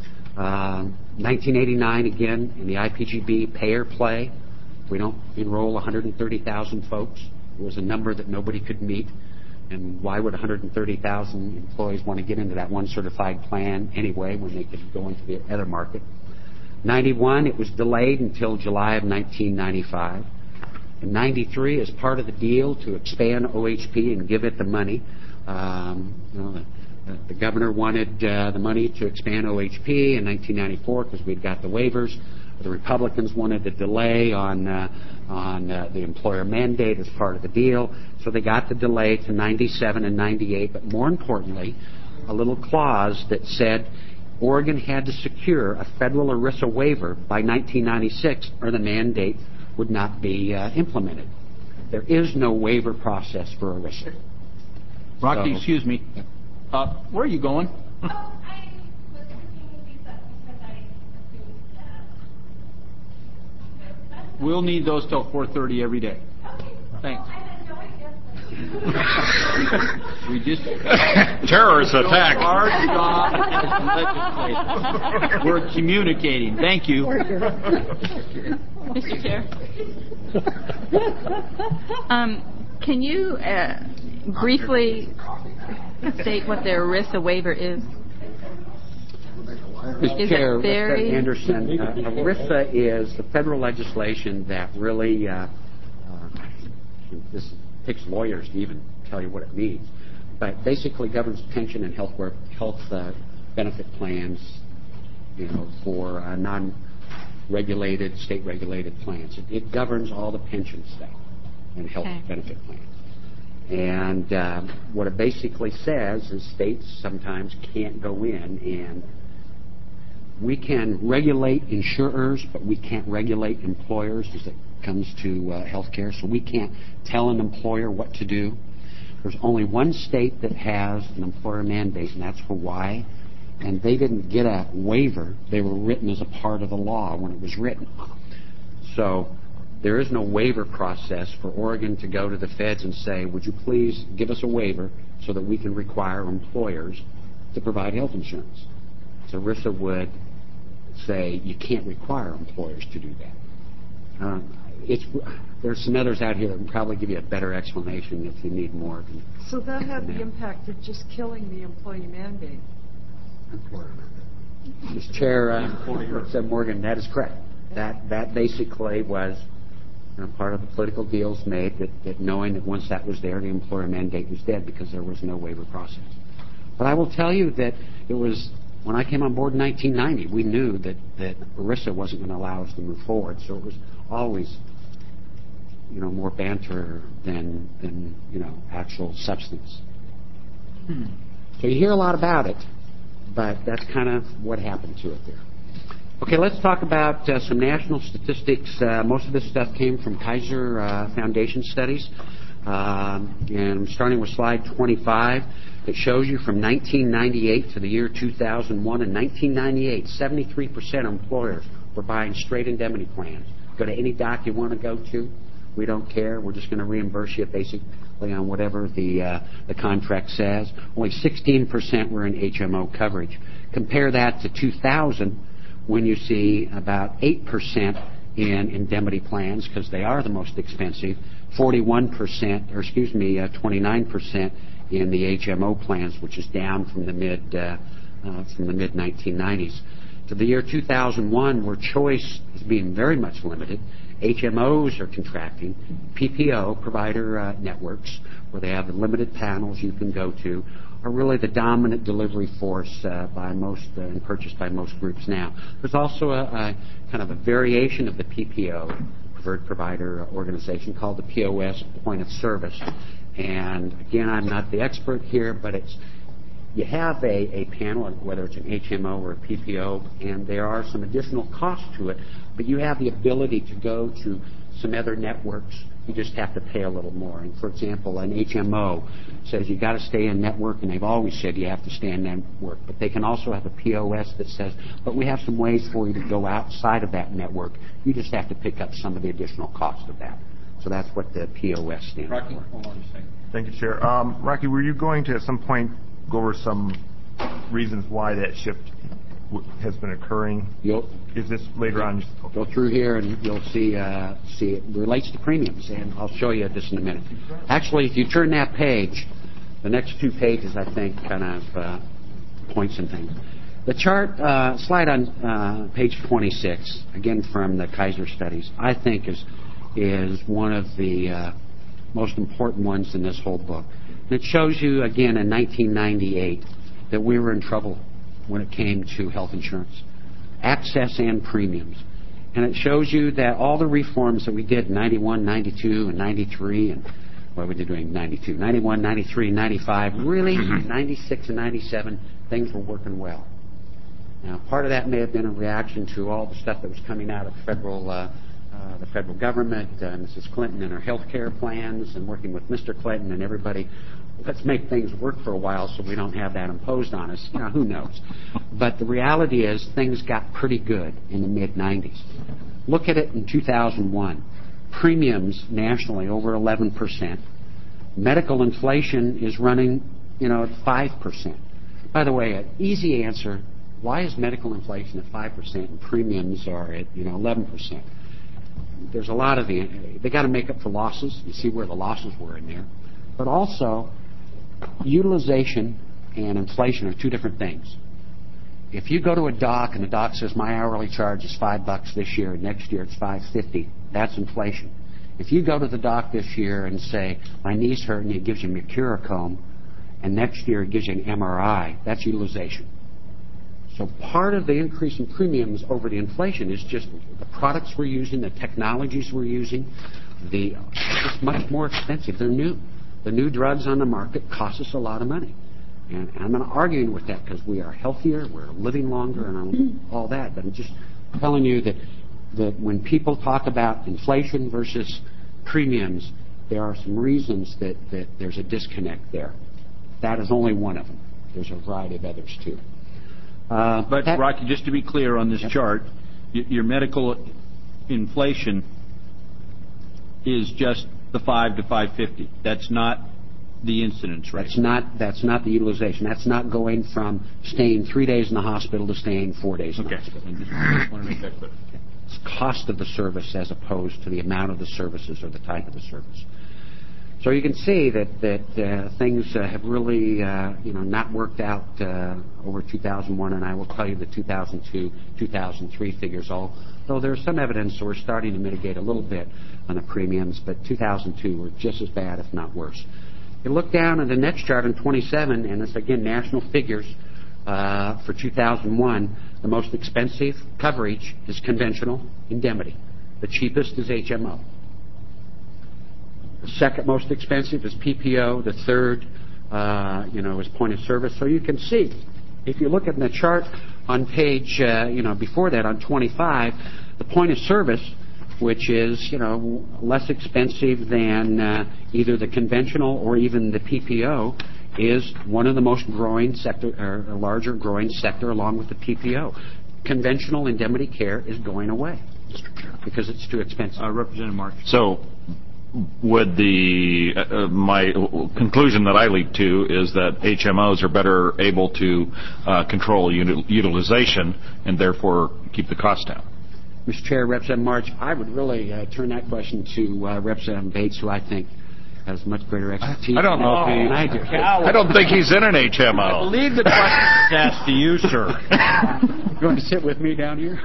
Uh, nineteen eighty-nine, again, in the I P G B pay-or-play, we don't enroll one hundred thirty thousand folks. It was a number that nobody could meet. And why would one hundred thirty thousand employees want to get into that one certified plan anyway when they could go into the other market? ninety-one, it was delayed until July of nineteen ninety-five. In ninety-three, as part of the deal to expand O H P and give it the money, um, you know, the, the governor wanted uh, the money to expand O H P in nineteen ninety-four because we'd got the waivers. The Republicans wanted a delay on uh, on uh, the employer mandate as part of the deal, so they got the delay to ninety-seven and ninety-eight, but more importantly, a little clause that said Oregon had to secure a federal ERISA waiver by nineteen ninety-six or the mandate would not be uh, implemented. There is no waiver process for ERISA. Rocky, So, excuse me. Uh, where are you going? Oh, I was looking these up because I assumed that. We'll need those till four thirty every day. Okay. Thanks. Well, I had no idea. We just Terrorist attack. Our job as legislators. We're communicating. Thank you. Mister Chair. Um, can you uh, briefly state what the ERISA waiver is? Mister Is Chair, it very... Mister Anderson, uh, ERISA is the federal legislation that really, uh, uh, this takes lawyers to even tell you what it means, but basically governs pension and health, work, health uh, benefit plans you know, for uh, non-regulated, state-regulated plans. It, it governs all the pension stuff and health Okay. benefit plans. And uh, what it basically says is states sometimes can't go in and we can regulate insurers, but we can't regulate employers as it comes to uh, health care. So we can't tell an employer what to do. There's only one state that has an employer mandate, and that's Hawaii. And they didn't get a waiver. They were written as a part of the law when it was written. So there is no waiver process for Oregon to go to the feds and say, would you please give us a waiver so that we can require employers to provide health insurance. So ERISA would say you can't require employers to do that. Um, it's, there's some others out here that can probably give you a better explanation if you need more. Than, So that had than the that. impact of just killing the employee mandate. Mister Chair, uh, said Morgan, that is correct. That that basically was you know, part of the political deals made that, that knowing that once that was there, the employer mandate was dead because there was no waiver process. But I will tell you that it was, when I came on board in nineteen ninety, we knew that, that ERISA wasn't going to allow us to move forward. So it was always, you know, more banter than, than you know, actual substance. Hmm. So you hear a lot about it, but that's kind of what happened to it there. Okay, let's talk about uh, some national statistics. Uh, most of this stuff came from Kaiser uh, Foundation studies. Um, and starting with slide twenty-five, it shows you from nineteen ninety-eight to the year two thousand one. In nineteen ninety-eight, seventy-three percent of employers were buying straight indemnity plans. Go to any doc you want to go to. We don't care. We're just going to reimburse you basically on whatever the uh, the contract says. Only sixteen percent were in H M O coverage. Compare that to two thousand, when you see about eight percent in indemnity plans, because they are the most expensive, forty-one percent, or excuse me, uh, twenty-nine percent in the H M O plans, which is down from the mid uh, uh, from the mid nineteen nineties. To the year two thousand one, where choice is being very much limited, H M Os are contracting. P P O, provider uh, networks, where they have limited panels you can go to, are really the dominant delivery force uh, by most uh, and purchased by most groups now. There's also a, a kind of a variation of the P P O, preferred provider organization, called the P O S, point of service. And again, I'm not the expert here, but it's you have a, a panel, whether it's an H M O or a P P O, and there are some additional costs to it, but you have the ability to go to some other networks. You just have to pay a little more. And for example, an H M O says you got to stay in network, and they've always said you have to stay in network. But they can also have a P O S that says, but we have some ways for you to go outside of that network. You just have to pick up some of the additional cost of that. So that's what the P O S stands Rocky, for. hold on a second. Thank you, Chair. Um, Rocky, were you going to at some point go over some reasons why that shift w- has been occurring? You'll Is this later on? go through here and you'll see uh, see it relates to premiums, and I'll show you this in a minute. Actually, if you turn that page, the next two pages I think kind of uh, points and things. The chart uh, slide on uh, page twenty-six, again from the Kaiser studies, I think is is one of the uh, most important ones in this whole book. And it shows you again in nineteen ninety-eight that we were in trouble when it came to health insurance, access and premiums. And it shows you that all the reforms that we did in ninety-one, ninety-two, and ninety-three, and what we did doing ninety-two, ninety-one, ninety-three, ninety-five, really ninety-six and ninety-seven, things were working well. Now, part of that may have been a reaction to all the stuff that was coming out of federal, uh, uh, the federal government, uh, Missus Clinton and her health care plans, and working with Mister Clinton and everybody. Let's make things work for a while so we don't have that imposed on us. You know, who knows? But the reality is things got pretty good in the mid nineties. Look at it in two thousand one. Premiums nationally over eleven percent. Medical inflation is running, you know, at five percent. By the way, an easy answer, why is medical inflation at five percent and premiums are at, you know, eleven percent? There's a lot of the, they got to make up for losses. You see where the losses were in there. But also, utilization and inflation are two different things. If you go to a doc and the doc says my hourly charge is five bucks this year and next year it's five fifty, that's inflation. If you go to the doc this year and say my knees hurt and it gives you Mercurochrome, and next year it gives you an M R I, that's utilization. So part of the increase in premiums over the inflation is just the products we're using, the technologies we're using, the it's just much more expensive. They're new. The new drugs on the market cost us a lot of money. And I'm not arguing with that because we are healthier, we're living longer, and all that. But I'm just telling you that, that when people talk about inflation versus premiums, there are some reasons that, that there's a disconnect there. That is only one of them. There's a variety of others, too. Uh, But, that, Rocky, just to be clear on this Yep. chart, y- your medical inflation is just the five to five fifty. That's not the incidence rate. That's not that's not the utilization. That's not going from staying three days in the hospital to staying four days in Okay. the hospital. I just want to make that clear. It's cost of the service as opposed to the amount of the services or the type of the service. So you can see that that uh, things uh, have really uh, you know not worked out uh, over two thousand one, and I will tell you the two thousand two, two thousand three figures. Although there's some evidence, so we're starting to mitigate a little bit on the premiums, but two thousand two were just as bad, if not worse. You look down at the next chart on twenty-seven, and it's again national figures uh, for two thousand one. The most expensive coverage is conventional indemnity. The cheapest is H M O. The second most expensive is P P O. The third, uh, you know, is point of service. So you can see, if you look at the chart on page, uh, you know, before that on twenty-five, the point of service, which is, you know, less expensive than uh, either the conventional or even the P P O, is one of the most growing sector, or a larger growing sector along with the P P O. Conventional indemnity care is going away because it's too expensive. Uh, Representative Mark. So, would the uh, my conclusion that I lead to is that H M Os are better able to uh, control util- utilization and therefore keep the cost down? Mister Chair, Representative March, I would really uh, turn that question to uh, Representative Bates, who I think has much greater expertise I don't know. than I do. I don't think he's in an H M O. Leave the question asked to you, sir. You want to sit with me down here?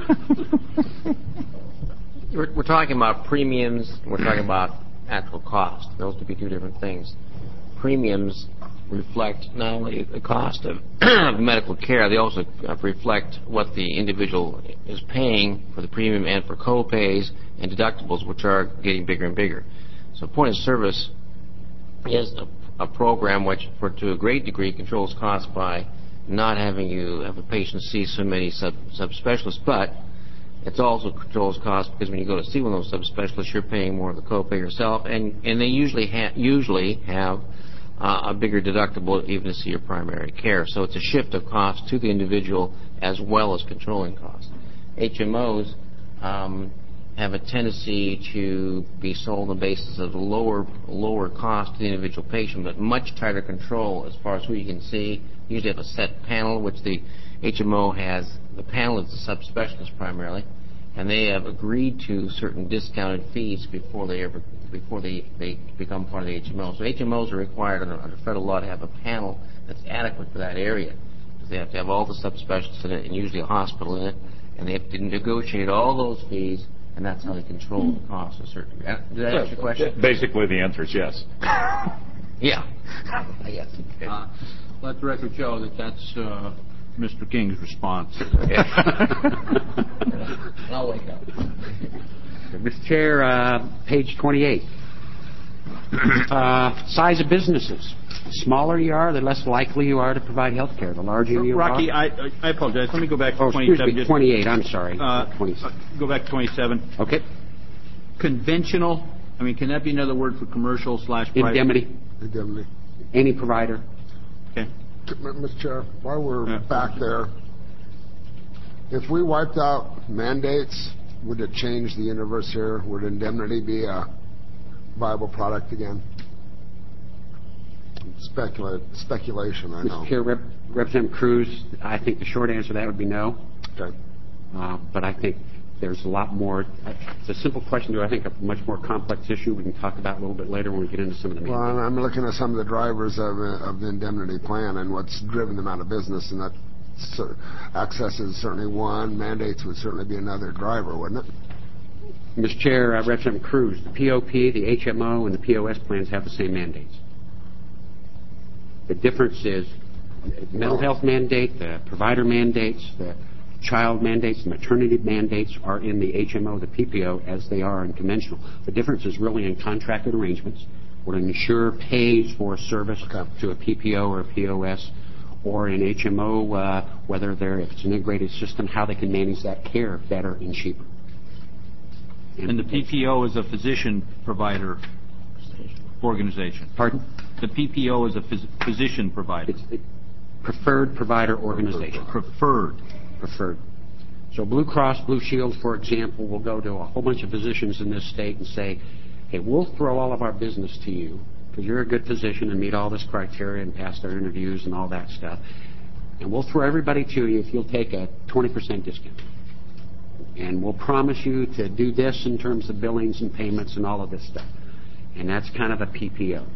We're, we're talking about premiums. We're talking about actual cost. Those would be two different things. Premiums reflect not only the cost of medical care, they also reflect what the individual is paying for the premium and for co-pays and deductibles, which are getting bigger and bigger. So point of service is a, a program which, for to a great degree, controls costs by not having you have a patient see so many sub subspecialists, but it also controls costs because when you go to see one of those subspecialists, you're paying more of the copay yourself, and and they usually ha usually have uh, a bigger deductible even to see your primary care. So it's a shift of cost to the individual as well as controlling costs. H M Os um, have a tendency to be sold on the basis of lower lower cost to the individual patient, but much tighter control as far as who you can see. You usually have a set panel, which the H M O has. The panel is the subspecialist primarily, and they have agreed to certain discounted fees before they ever before they, they become part of the H M O. So H M Os are required under, under federal law to have a panel that's adequate for that area. They have to have all the subspecialists in it, and usually a hospital in it, and they have to negotiate all those fees, and that's how they control the cost of certain. Did that answer your question? Basically, the answer is yes. Yeah. Yes. Okay. Uh, let the record show that that's uh, Mister King's response. I'll wake up. Mister Chair, uh, page twenty-eight. Uh, size of businesses. The smaller you are, the less likely you are to provide health care. The larger you Rocky, are... I, I apologize. Let me go back to Oh, excuse twenty-seven. me, twenty-eight. I'm sorry. Uh, twenty-seven. uh, go back to twenty-seven. Okay. Conventional. I mean, can that be another word for commercial slash private? Indemnity. Indemnity. Any provider. Okay. Mister Chair, while we're Yeah. back there, if we wiped out mandates, would it change the universe here? Would indemnity be a viable product again? Specula speculation, I know. Mister Chair, Rep Representative Cruz, I think the short answer to that would be no. Okay. Uh, but I think there's a lot more. It's a simple question to, I think, a much more complex issue we can talk about a little bit later when we get into some of the Well, mandates. I'm I'm looking at some of the drivers of, uh, of the indemnity plan and what's driven them out of business, and that cer- access is certainly one. Mandates would certainly be another driver, wouldn't it? Mister Chair, uh, Representative Cruz, the P O P, the H M O, and the P O S plans have the same mandates. The difference is mental health mandate, the provider mandates, the child mandates, the maternity mandates are in the H M O, the P P O, as they are in conventional. The difference is really in contracted arrangements, where an insurer pays for a service to a P P O or a P O S, or in H M O, uh, whether they're, if it's an integrated system, how they can manage that care better and cheaper. And the P P O is a physician-provider organization. Pardon? The P P O is a phys- physician provider. It's the preferred provider organization. Preferred. Preferred. So Blue Cross Blue Shield, for example, will go to a whole bunch of physicians in this state and say, hey, we'll throw all of our business to you because you're a good physician and meet all this criteria and pass their interviews and all that stuff. And we'll throw everybody to you if you'll take a twenty percent discount. And we'll promise you to do this in terms of billings and payments and all of this stuff. And that's kind of a P P O.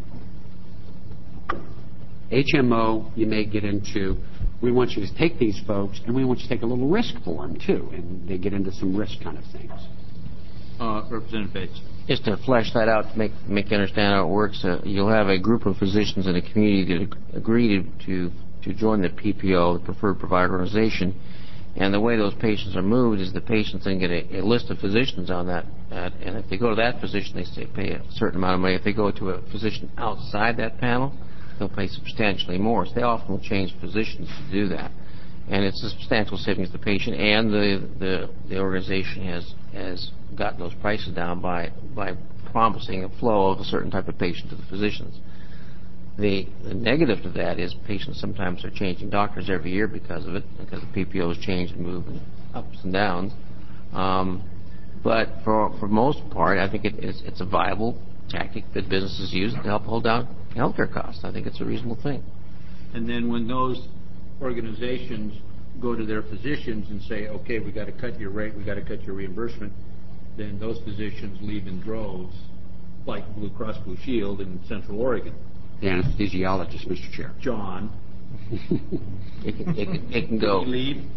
H M O, you may get into, we want you to take these folks, and we want you to take a little risk for them, too. And they get into some risk kind of things. Uh, Representative Bates. Just to flesh that out, to make make you understand how it works, uh, you'll have a group of physicians in a community that ag- agree to, to to join the P P O, the Preferred Provider Organization, and the way those patients are moved is the patients then get a, a list of physicians on that, uh, and if they go to that physician, they say pay a certain amount of money. If they go to a physician outside that panel, they'll pay substantially more. So they often will change physicians to do that. And it's a substantial savings to the patient, and the, the, the organization has, has gotten those prices down by, by promising a flow of a certain type of patient to the physicians. The, the negative to that is patients sometimes are changing doctors every year because of it, because the P P Os change and move and ups and downs. Um, but for for most part, I think it is, it's a viable tactic that businesses use to help hold down healthcare costs. I think it's a reasonable thing. And then when those organizations go to their physicians and say, okay, we got to cut your rate, we got to cut your reimbursement, then those physicians leave in droves, like Blue Cross Blue Shield in Central Oregon. The anesthesiologist, Mister Chair. John. It can, it can, it can go. Did he leave?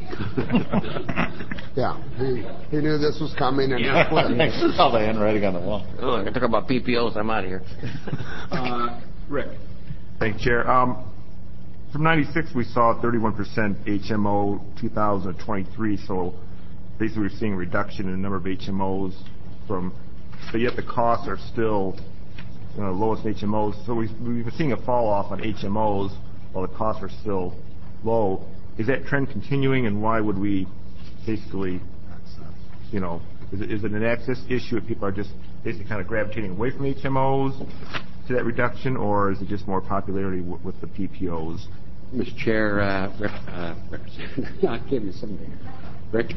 Yeah, he, he knew this was coming and Yeah. he quit. Saw the handwriting on the wall. Oh, I can talk about P P Os. I'm out of here. Uh, Rick. Thank you, Chair. Um, from ninety-six, we saw thirty-one percent H M O two thousand twenty-three, so basically we're seeing a reduction in the number of H M Os from, but yet the costs are still you know, lowest H M Os. So we've, we've been seeing a fall off on H M Os while the costs are still low. Is that trend continuing, and why would we basically, you know, is it, is it an access issue if people are just basically kind of gravitating away from H M Os to that reduction, or is it just more popularity w- with the P P Os? Mister Chair, uh, rep, uh, Representative, I'll give you something. Rick,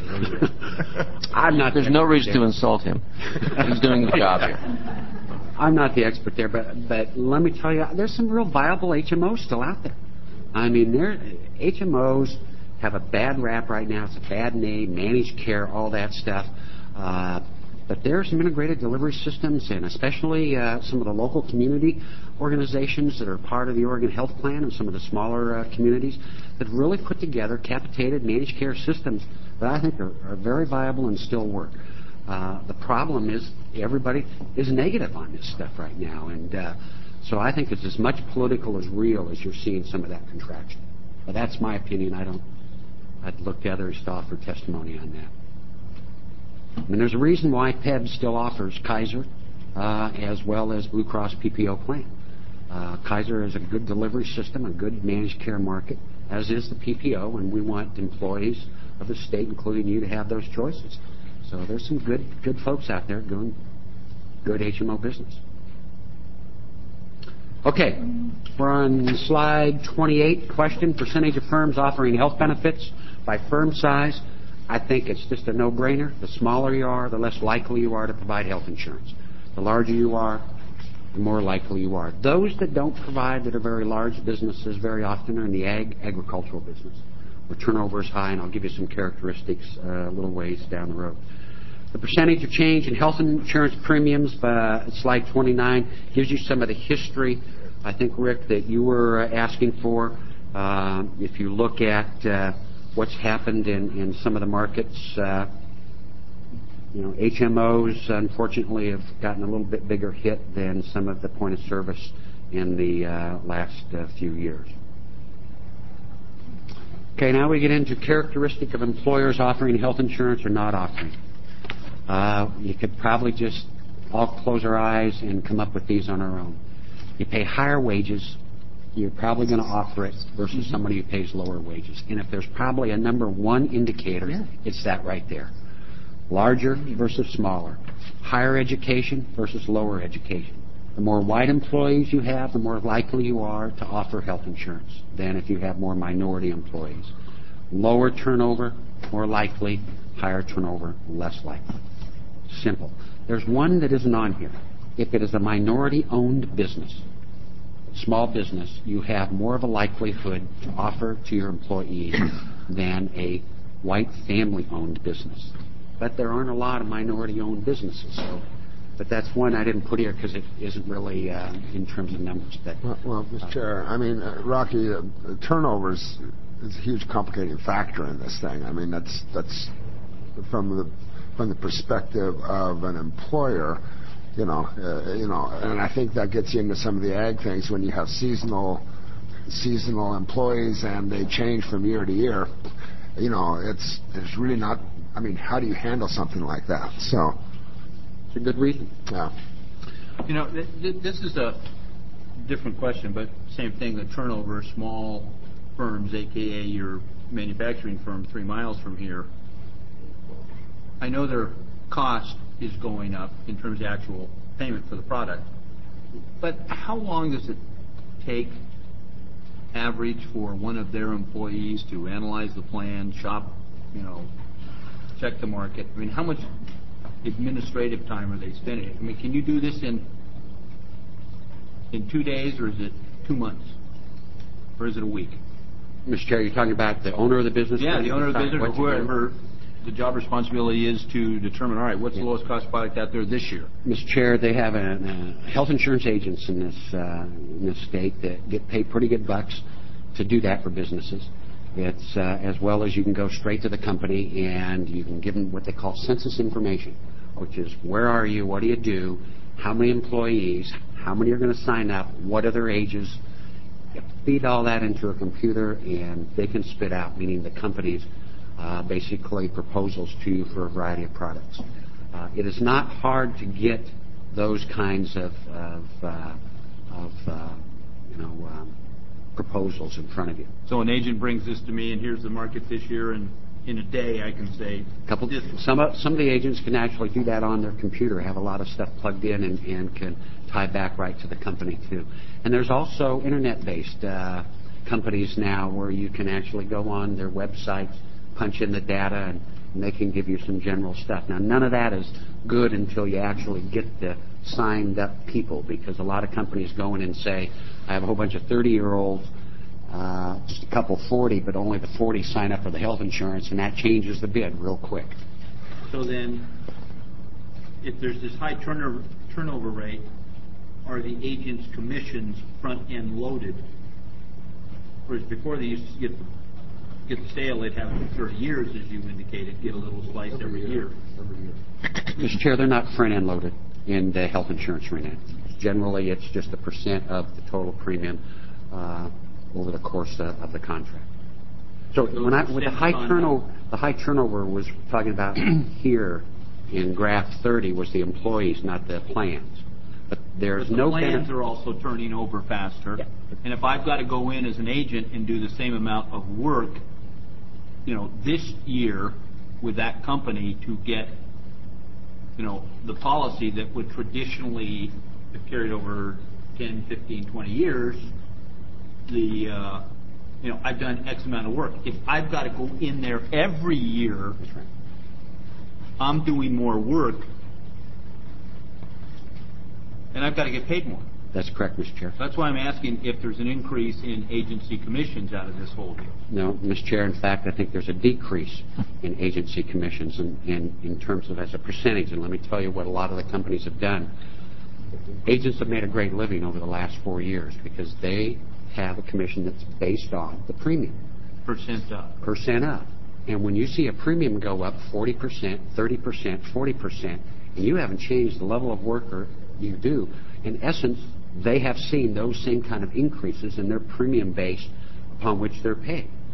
I'm not. There's no reason to insult him. He's doing the job here. I'm not the expert there, but but let me tell you, there's some real viable H M Os still out there. I mean, there H M Os have a bad rap right now. It's a bad name, managed care, all that stuff. Uh, but there are some integrated delivery systems, and especially uh, some of the local community organizations that are part of the Oregon Health Plan and some of the smaller uh, communities that really put together capitated managed care systems that I think are, are very viable and still work. Uh, the problem is everybody is negative on this stuff right now, and uh, so I think it's as much political as real as you're seeing some of that contraction. But that's my opinion. I don't. I'd look to others to offer testimony on that. I mean, there's a reason why P E B still offers Kaiser uh, as well as Blue Cross P P O plan. Uh, Kaiser is a good delivery system, a good managed care market, as is the P P O, and we want employees of the state, including you, to have those choices. So there's some good good folks out there doing good H M O business. Okay, we're on slide twenty-eight. Question, percentage of firms offering health benefits by firm size. I think it's just a no-brainer. The smaller you are, the less likely you are to provide health insurance. The larger you are, the more likely you are. Those that don't provide, that are very large businesses, very often are in the ag agricultural business, where turnover is high, and I'll give you some characteristics uh, a little ways down the road. The percentage of change in health insurance premiums, uh, slide twenty-nine, gives you some of the history, I think, Rick, that you were uh, asking for. Uh, if you look at uh, what's happened in, in some of the markets, uh, you know, H M Os, unfortunately, have gotten a little bit bigger hit than some of the point of service in the uh, last uh, few years. Okay, now we get into characteristic of employers offering health insurance or not offering. Uh, you could probably just all close our eyes and come up with these on our own. You pay higher wages, you're probably going to offer it versus somebody who pays lower wages. And if there's probably a number one indicator, yeah. it's that right there. Larger versus smaller. Higher education versus lower education. The more white employees you have, the more likely you are to offer health insurance than if you have more minority employees. Lower turnover, more likely. Higher turnover, less likely. Simple. There's one that isn't on here. If it is a minority-owned business, small business, you have more of a likelihood to offer to your employees than a white family-owned business. But there aren't a lot of minority-owned businesses. So, but that's one I didn't put here because it isn't really uh, in terms of numbers. But, well, well Mister Uh, Chair, I mean, uh, Rocky, uh, turnovers is a huge complicating factor in this thing. I mean, that's that's from the from the perspective of an employer. You know, uh, you know, and I think that gets you into some of the ag things when you have seasonal seasonal employees and they change from year to year. You know, it's it's really not. I mean, how do you handle something like that? So, it's a good reason. Yeah. You know, th- th- this is a different question, but same thing. The turnover, small firms, aka your manufacturing firm, three miles from here. I know their cost is going up in terms of actual payment for the product. But how long does it take, average, for one of their employees to analyze the plan, shop, you know, check the market? I mean, how much administrative time are they spending? I mean, can you do this in in two days, or is it two months, or is it a week? Mister Chair, you're talking about the owner of the business? Yeah, the owner of the business, or whoever the job responsibility is to determine, all right, what's yeah. the lowest cost product out there this year? Mister Chair, they have a, a health insurance agents in this uh, in this state that get paid pretty good bucks to do that for businesses. It's uh, as well as you can go straight to the company and you can give them what they call census information, which is where are you, what do you do, how many employees, how many are going to sign up, what are their ages. You have to feed all that into a computer and they can spit out, meaning the companies, uh, basically proposals to you for a variety of products. Uh, it is not hard to get those kinds of, of, uh, of uh, you know, um, proposals in front of you. So an agent brings this to me, and here's the market this year, and in a day I can say... Couple, some, of, some of the agents can actually do that on their computer, have a lot of stuff plugged in, and, and can tie back right to the company, too. And there's also Internet-based uh, companies now where you can actually go on their websites, punch in the data, and, and they can give you some general stuff. Now, none of that is good until you actually get the signed-up people, because a lot of companies go in and say, I have a whole bunch of thirty-year-olds, uh, just a couple forty, but only the forty sign up for the health insurance, and that changes the bid real quick. So then, if there's this high turnover, turnover rate, are the agents' commissions front-end loaded? Whereas before they used to get the, get the sale, they'd have it for thirty years, as you indicated, get a little slice every, every year. year. Every year. Mister Chair, they're not front-end loaded in the health insurance arena. Generally, it's just a percent of the total premium uh, over the course uh, of the contract. So when I, with the high turnover, the high turnover was talking about here in graph thirty was the employees, not the plans. But there's but the no plans benefit. are also turning over faster. Yeah. And if I've got to go in as an agent and do the same amount of work, you know, this year with that company to get, you know, the policy that would traditionally have carried over ten, fifteen, twenty years, the, uh, you know, I've done X amount of work. If I've got to go in there every year, That's right. I'm doing more work, and I've got to get paid more. That's correct, Mister Chair. That's why I'm asking if there's an increase in agency commissions out of this whole deal. No, Mister Chair, in fact, I think there's a decrease in agency commissions in, in, in terms of as a percentage. And let me tell you what a lot of the companies have done. Agents have made a great living over the last four years because they have a commission that's based on the premium. Percent up. Percent up. And when you see a premium go up forty percent, thirty percent, forty percent, and you haven't changed the level of work or you do, in essence, they have seen those same kind of increases in their premium base upon which they're paid.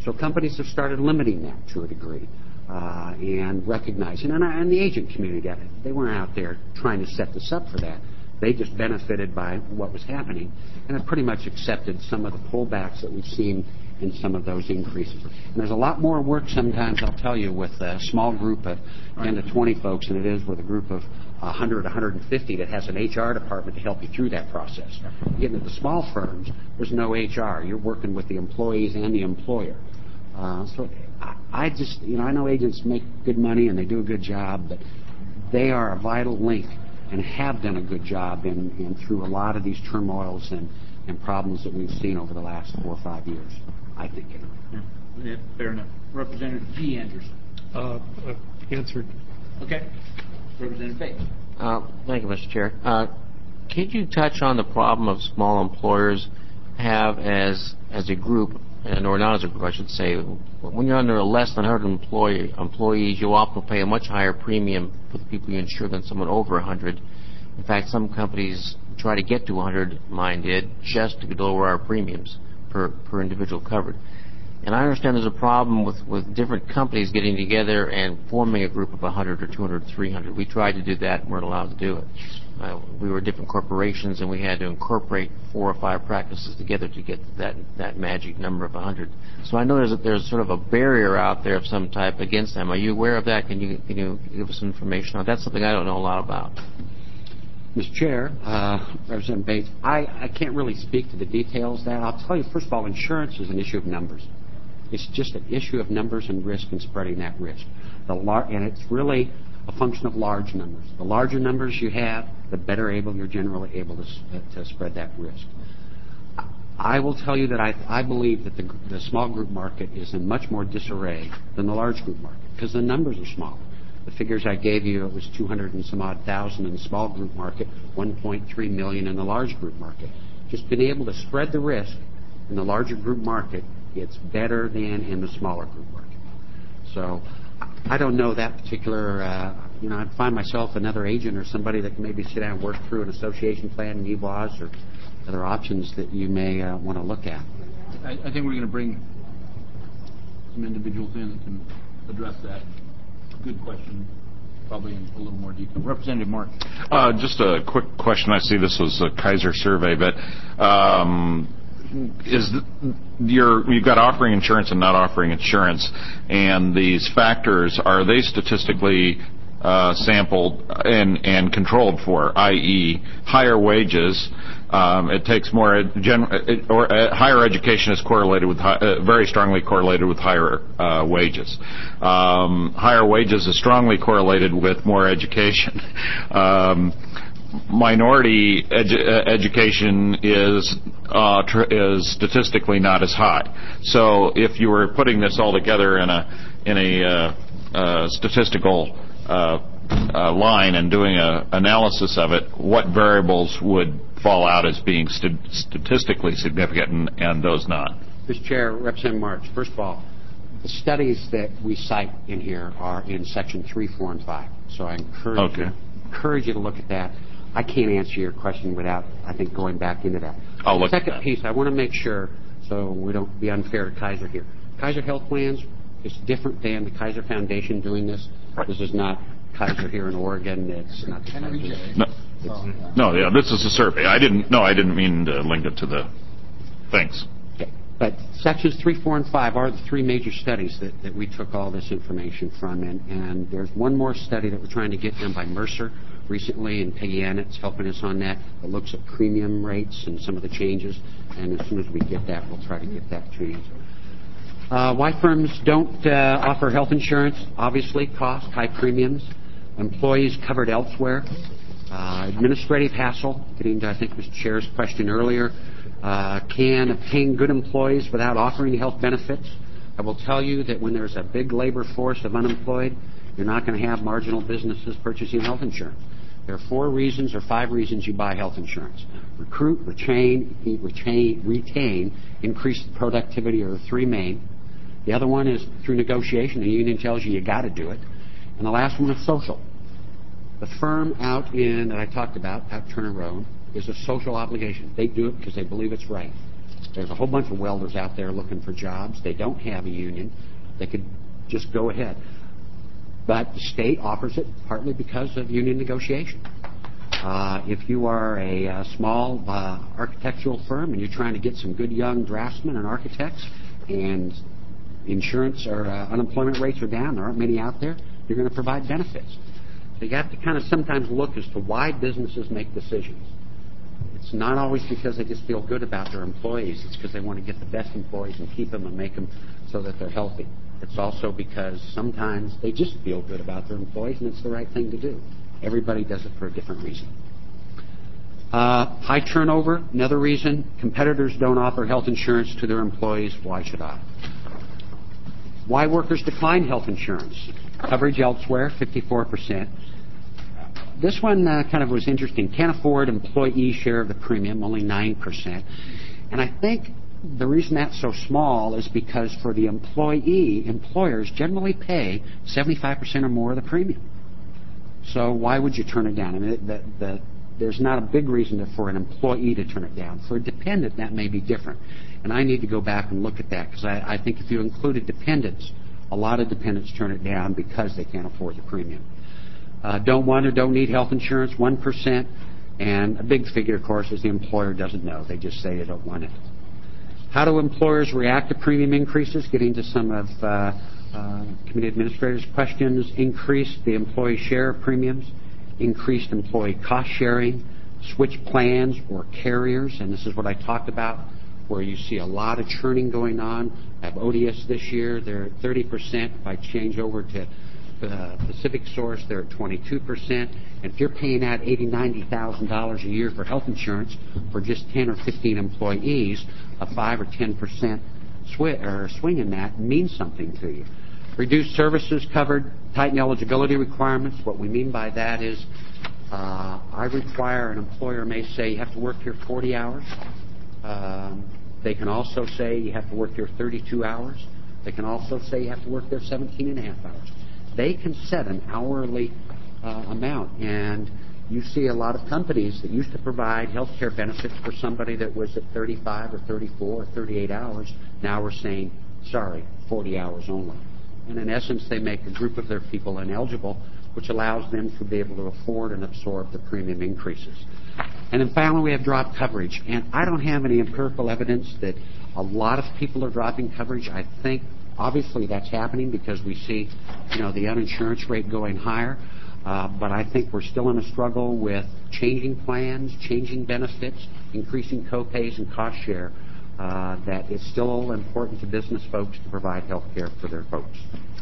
So companies have started limiting that to a degree uh, and recognizing, and, I, and the agent community, they weren't out there trying to set this up for that. They just benefited by what was happening and have pretty much accepted some of the pullbacks that we've seen in some of those increases. And there's a lot more work sometimes, I'll tell you, with a small group of ten to twenty folks than it is with a group of one hundred, one hundred fifty that has an H R department to help you through that process. Getting into the small firms, there's no H R. You're working with the employees and the employer. Uh, so I, I just, you know, I know agents make good money and they do a good job, but they are a vital link and have done a good job in, in through a lot of these turmoils and, and problems that we've seen over the last four or five years, I think. Yeah, yeah, fair enough. Representative G. Anderson. Uh, uh, answered. Okay. Representative Bates. Uh, thank you, Mister Chair. Uh, could you touch on the problem of small employers have as as a group, and or not as a group, I should say, when you're under less than one hundred employee, employees, you often pay a much higher premium for the people you insure than someone over one hundred. In fact, some companies try to get to one hundred, mine did, just to lower our premiums per, per individual covered. And I understand there's a problem with, with different companies getting together and forming a group of one hundred or two hundred, three hundred. We tried to do that and weren't allowed to do it. Uh, we were different corporations and we had to incorporate four or five practices together to get that, that magic number of one hundred. So I know there's, a, there's sort of a barrier out there of some type against them. Are you aware of that? Can you, can you give us some information on that? That's something I don't know a lot about. Mister Chair, uh, Representative Bates, I, I can't really speak to the details of that. I'll tell you, first of all, insurance is an issue of numbers. It's just an issue of numbers and risk and spreading that risk. The lar- and it's really a function of large numbers. The larger numbers you have, the better able you're generally able to, uh, to spread that risk. I will tell you that I, I believe that the, the small group market is in much more disarray than the large group market because the numbers are smaller. The figures I gave you, it was two hundred and some odd thousand in the small group market, one point three million in the large group market. Just being able to spread the risk in the larger group market, it's better than in the smaller group market. So I don't know that particular, uh, you know, I'd find myself another agent or somebody that can maybe sit down and work through an association plan in E B W A S or other options that you may uh, want to look at. I, I think we're going to bring some individuals in that can address that. Good question, probably in a little more detail. Representative Mark. Uh, just a quick question. I see this was a Kaiser survey, but um, is the, you're, you've got offering insurance and not offering insurance, and these factors, are they statistically uh, sampled and, and controlled for, that is higher wages? Um, it takes more, ed, gen, it, or uh, higher education is correlated with, high, uh, very strongly correlated with higher uh, wages. Um, higher wages is strongly correlated with more education. um, minority edu- uh, education is uh, tr- is statistically not as high. So if you were putting this all together in a in a uh, uh, statistical uh, uh, line and doing an analysis of it, what variables would fall out as being st- statistically significant and, and those not? Mister Chair, Representative Marks, first of all, the studies that we cite in here are in section three, four, and five. So I encourage okay. you, encourage you to look at that. I can't answer your question without, I think, going back into that. I'll look the second at that. piece, I want to make sure, so we don't be unfair to Kaiser here. Kaiser Health Plans is different than the Kaiser Foundation doing this. Right. This is not Kaiser here in Oregon. It's not the Kaiser. No. No, yeah, this is a survey. I didn't. No, I didn't mean to link it to the things. Okay. But sections three, four, and five are the three major studies that, that we took all this information from. And, and there's one more study that we're trying to get done by Mercer recently, and Peggy Annett's helping us on that. It looks at premium rates and some of the changes. And as soon as we get that, we'll try to get that to you. Uh, why firms don't uh, offer health insurance? Obviously, cost, high premiums, employees covered elsewhere. Uh, administrative hassle, getting to, I think, Mister Chair's question earlier, uh, can obtain good employees without offering health benefits. I will tell you that when there's a big labor force of unemployed, you're not going to have marginal businesses purchasing health insurance. There are four reasons or five reasons you buy health insurance. Recruit, retain, retain, retain, increase productivity are the three main. The other one is through negotiation. The union tells you you got to do it. And the last one is social. The firm out in, that I talked about, out Turner Road, is a social obligation. They do it because they believe it's right. There's a whole bunch of welders out there looking for jobs. They don't have a union. They could just go ahead. But the state offers it partly because of union negotiation. Uh, if you are a, a small uh, architectural firm and you're trying to get some good young draftsmen and architects, and insurance or uh, unemployment rates are down, there aren't many out there, you're going to provide benefits. So you have to kind of sometimes look as to why businesses make decisions. It's not always because they just feel good about their employees. It's because they want to get the best employees and keep them and make them so that they're healthy. It's also because sometimes they just feel good about their employees and it's the right thing to do. Everybody does it for a different reason. Uh, high turnover, another reason. Competitors don't offer health insurance to their employees. Why should I? Why workers decline health insurance? Coverage elsewhere, fifty-four percent. This one uh, kind of was interesting. Can't afford employee share of the premium, only nine percent. And I think the reason that's so small is because for the employee, employers generally pay seventy-five percent or more of the premium. So why would you turn it down? I mean, the, the, there's not a big reason to, for an employee to turn it down. For a dependent, that may be different. And I need to go back and look at that because I, I think if you included dependents, a lot of dependents turn it down because they can't afford the premium. Uh, don't want or don't need health insurance, one percent. And a big figure, of course, is the employer doesn't know. They just say they don't want it. How do employers react to premium increases? Getting to some of uh, uh, committee administrators' questions. Increase the employee share of premiums, increased employee cost sharing, switch plans or carriers, and this is what I talked about, where you see a lot of churning going on. I have O D S this year, they're at thirty percent. If I change over to uh, Pacific Source, they're at twenty-two percent. And if you're paying out eighty thousand dollars, ninety thousand dollars a year for health insurance for just ten or fifteen employees, a five or ten percent swi- or swing in that means something to you. Reduced services covered, tighten eligibility requirements. What we mean by that is uh, I require, an employer may say you have to work here forty hours. Um, they can also say you have to work here thirty-two hours. They can also say you have to work there seventeen and a half hours. They can set an hourly uh, amount, and you see a lot of companies that used to provide health care benefits for somebody that was at thirty-five or thirty-four or thirty-eight hours. Now we're saying, sorry, forty hours only. And in essence, they make a group of their people ineligible, which allows them to be able to afford and absorb the premium increases. And then finally, we have drop coverage. And I don't have any empirical evidence that a lot of people are dropping coverage. I think, obviously, that's happening because we see, you know, the uninsurance rate going higher. Uh, but I think we're still in a struggle with changing plans, changing benefits, increasing co-pays and cost share. Uh, that it's still important to business folks to provide health care for their folks.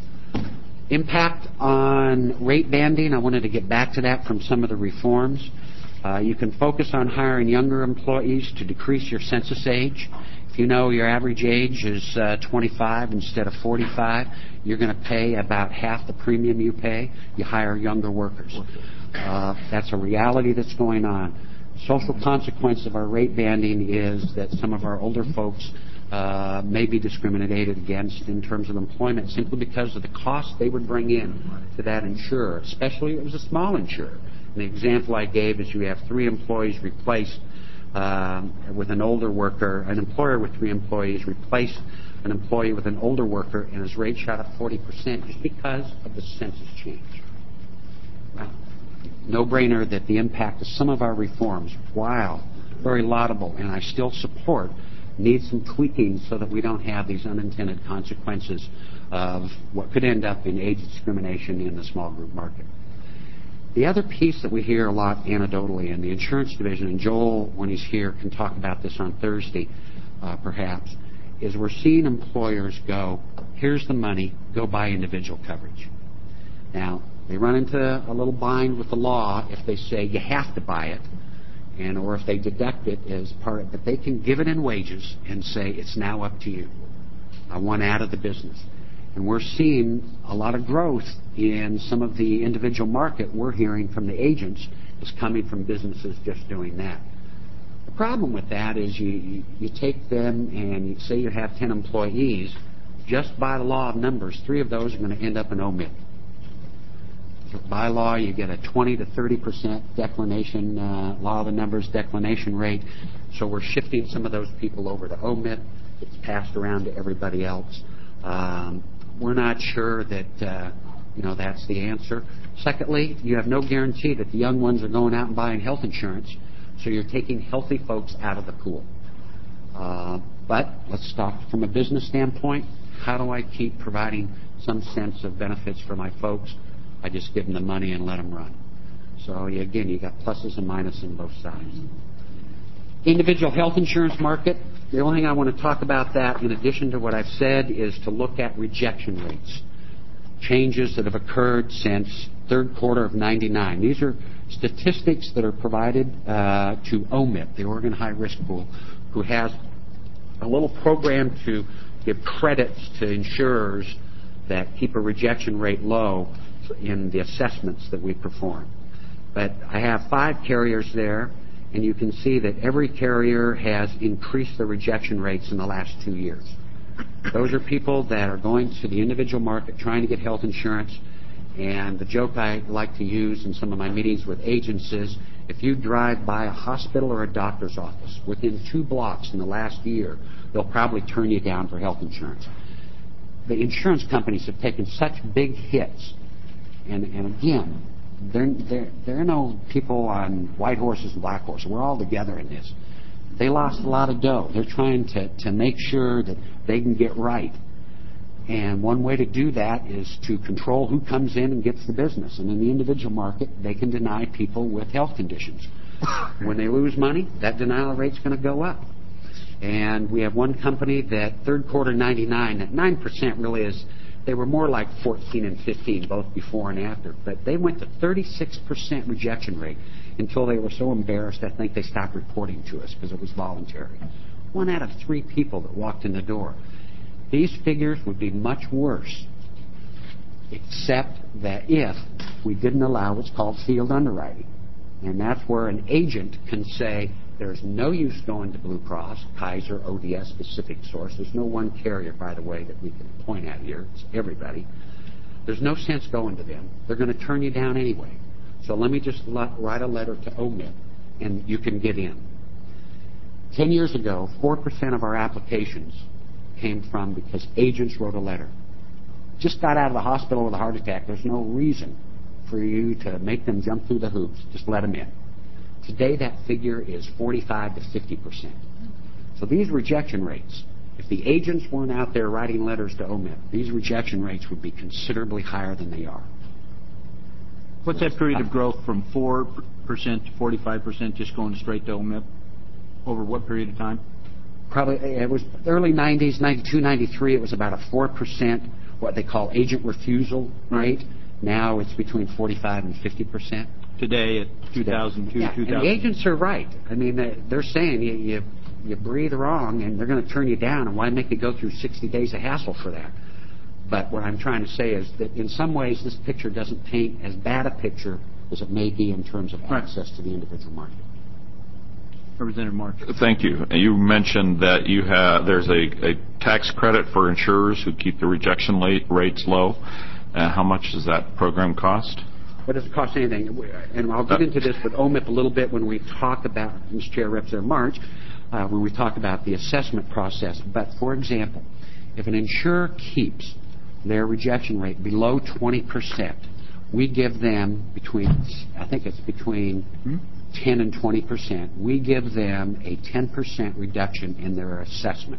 Impact on rate banding, I wanted to get back to that from some of the reforms. Uh, you can focus on hiring younger employees to decrease your census age. If you know your average age is uh, twenty-five instead of forty-five, you're going to pay about half the premium you pay. You hire younger workers. Uh, that's a reality that's going on. Social consequence of our rate banding is that some of our older folks uh, may be discriminated against in terms of employment simply because of the cost they would bring in to that insurer, especially if it was a small insurer. And the example I gave is you have three employees replaced um, with an older worker, an employer with three employees replaced an employee with an older worker, and his rate shot up forty percent just because of the census change. Wow. No-brainer that the impact of some of our reforms, while very laudable, and I still support, need some tweaking so that we don't have these unintended consequences of what could end up in age discrimination in the small group market. The other piece that we hear a lot anecdotally in the insurance division, and Joel, when he's here, can talk about this on Thursday, uh, perhaps, is we're seeing employers go, here's the money, go buy individual coverage. Now, they run into a little bind with the law if they say you have to buy it, and or if they deduct it as part, but they can give it in wages and say it's now up to you. I want out of the business. And we're seeing a lot of growth in some of the individual market we're hearing from the agents is coming from businesses just doing that. The problem with that is you, you, you take them and you say you have ten employees, just by the law of numbers, three of those are going to end up in O M I P. by law, you get a twenty to thirty percent declination, uh, law of the numbers declination rate. So we're shifting some of those people over to O M I P. It's passed around to everybody else. Um, we're not sure that, uh, you know, that's the answer. Secondly, you have no guarantee that the young ones are going out and buying health insurance, so you're taking healthy folks out of the pool. Uh, but let's stop from a business standpoint. How do I keep providing some sense of benefits for my folks? I just give them the money and let them run. So again, you got pluses and minuses on both sides. Individual health insurance market. The only thing I want to talk about that, in addition to what I've said, is to look at rejection rates. Changes that have occurred since third quarter of ninety-nine. These are statistics that are provided uh, to O M I P, the Oregon High Risk Pool, who has a little program to give credits to insurers that keep a rejection rate low in the assessments that we perform. But I have five carriers there, and you can see that every carrier has increased the rejection rates in the last two years. Those are people that are going to the individual market trying to get health insurance, and the joke I like to use in some of my meetings with agents is, if you drive by a hospital or a doctor's office within two blocks in the last year, they'll probably turn you down for health insurance. The insurance companies have taken such big hits, and, and again, they're, they're, they're no people on white horses and black horses. We're all together in this. They lost a lot of dough. They're trying to, to make sure that they can get right. And one way to do that is to control who comes in and gets the business. And in the individual market, they can deny people with health conditions. When they lose money, that denial rate's going to go up. And we have one company that third quarter ninety-nine, at nine percent really is, they were more like fourteen and fifteen, both before and after. But they went to thirty-six percent rejection rate until they were so embarrassed, I think they stopped reporting to us because it was voluntary. One out of three people that walked in the door. These figures would be much worse, except that if we didn't allow what's called field underwriting. And that's where an agent can say, there's no use going to Blue Cross, Kaiser, O D S, Pacific Source. There's no one carrier, by the way, that we can point at here. It's everybody. There's no sense going to them. They're going to turn you down anyway. So let me just let, write a letter to O M I P, and you can get in. Ten years ago, four percent of our applications came from because agents wrote a letter. Just got out of the hospital with a heart attack. There's no reason for you to make them jump through the hoops. Just let them in. Today, that figure is forty-five to fifty percent. So these rejection rates, if the agents weren't out there writing letters to O M I P, these rejection rates would be considerably higher than they are. What's that period of growth from four percent to forty-five percent just going straight to O M I P? Over what period of time? Probably, it was early nineties, ninety-two, ninety-three, it was about a four percent, what they call agent refusal rate. Now it's between forty-five and fifty percent. Today at two thousand two, yeah, two thousand. And the agents are right. I mean, they're saying you, you, you breathe wrong and they're going to turn you down, and why make you go through sixty days of hassle for that? But what I'm trying to say is that in some ways this picture doesn't paint as bad a picture as it may be in terms of access to the individual market. Representative March. Thank you. You mentioned that you have there's a, a tax credit for insurers who keep the rejection rate, rates low. Uh, how much does that program cost? What does it cost anything? And I'll get into this with O M I P a little bit when we talk about, Mister Chair, Representative March, uh, when we talk about the assessment process. But, for example, if an insurer keeps their rejection rate below twenty percent, we give them between, I think it's between hmm? ten and twenty percent, we give them a ten percent reduction in their assessment.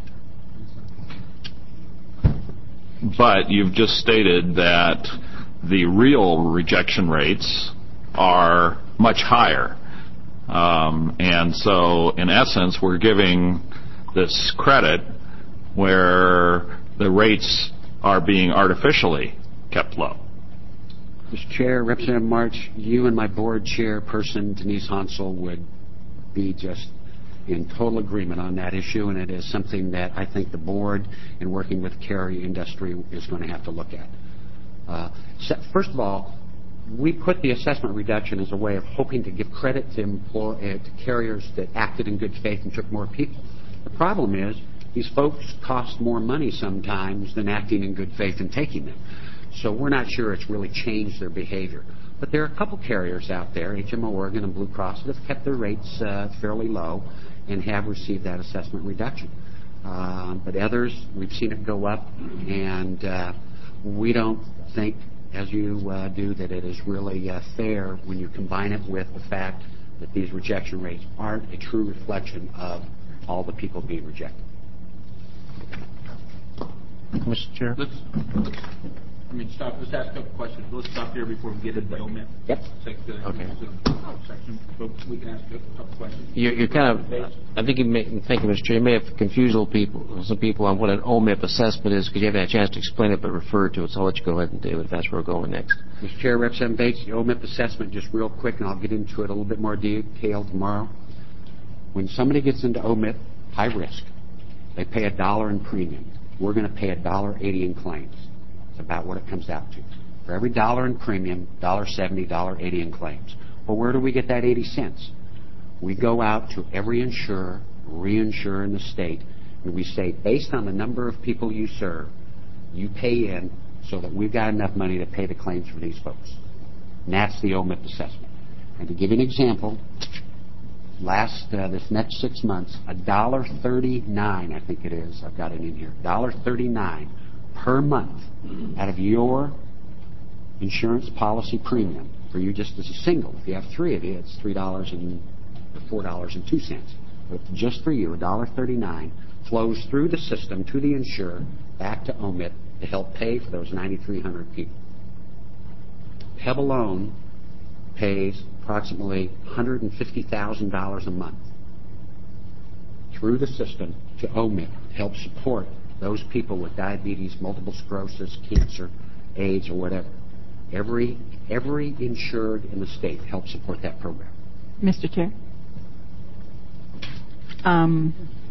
But you've just stated that the real rejection rates are much higher. Um, and so, in essence, we're giving this credit where the rates are being artificially kept low. Mister Chair, Representative March, you and my board chairperson, Denise Hansel, would be just in total agreement on that issue, and it is something that I think the board, in working with carrier industry, is going to have to look at. Uh, so first of all, we put the assessment reduction as a way of hoping to give credit to, employ, uh, to carriers that acted in good faith and took more people. The problem is these folks cost more money sometimes than acting in good faith and taking them. So we're not sure it's really changed their behavior. But there are a couple carriers out there, H M O Oregon and Blue Cross, that have kept their rates uh, fairly low and have received that assessment reduction. Uh, but others, we've seen it go up, and uh, we don't think, as you uh, do, that it is really uh, fair when you combine it with the fact that these rejection rates aren't a true reflection of all the people being rejected. Mister Chair? Let's, let's, I mean, stop. Let's ask a couple questions. Let's stop here before we get into O M I P. Yep. Sec, uh, Okay. Section, but we can ask a couple questions. You're, you're kind of, I think you may, thank you, Mister Chair, you may have confused little people, some people on what an O M I P assessment is because you haven't had a chance to explain it but refer to it, so I'll let you go ahead and do it if that's where we're going next. Mister Chair, Representative Bates, the O M I P assessment, just real quick, and I'll get into it a little bit more detail tomorrow. When somebody gets into O M I P, high risk, they pay a dollar in premium. We're going to pay a dollar eighty in claims. It's about what it comes out to. For every dollar in premium, one dollar seventy, one dollar eighty in claims. Well, where do we get that eighty cents? We go out to every insurer, reinsurer in the state, and we say, based on the number of people you serve, you pay in so that we've got enough money to pay the claims for these folks. And that's the O M I P assessment. And to give you an example, last uh, this next six months, one dollar thirty-nine, I think it is, I've got it in here, one dollar thirty-nine per month out of your insurance policy premium for you just as a single. If you have three of you, it's three dollars and four dollars and two cents. But just for you, one dollar thirty-nine flows through the system to the insurer back to O M I P to help pay for those ninety-three hundred people. P E B alone pays approximately one hundred fifty thousand dollars a month through the system to O M I P to help support those people with diabetes, multiple sclerosis, cancer, AIDS, or whatever. Every every insured in the state helps support that program. Mister Chair? Um,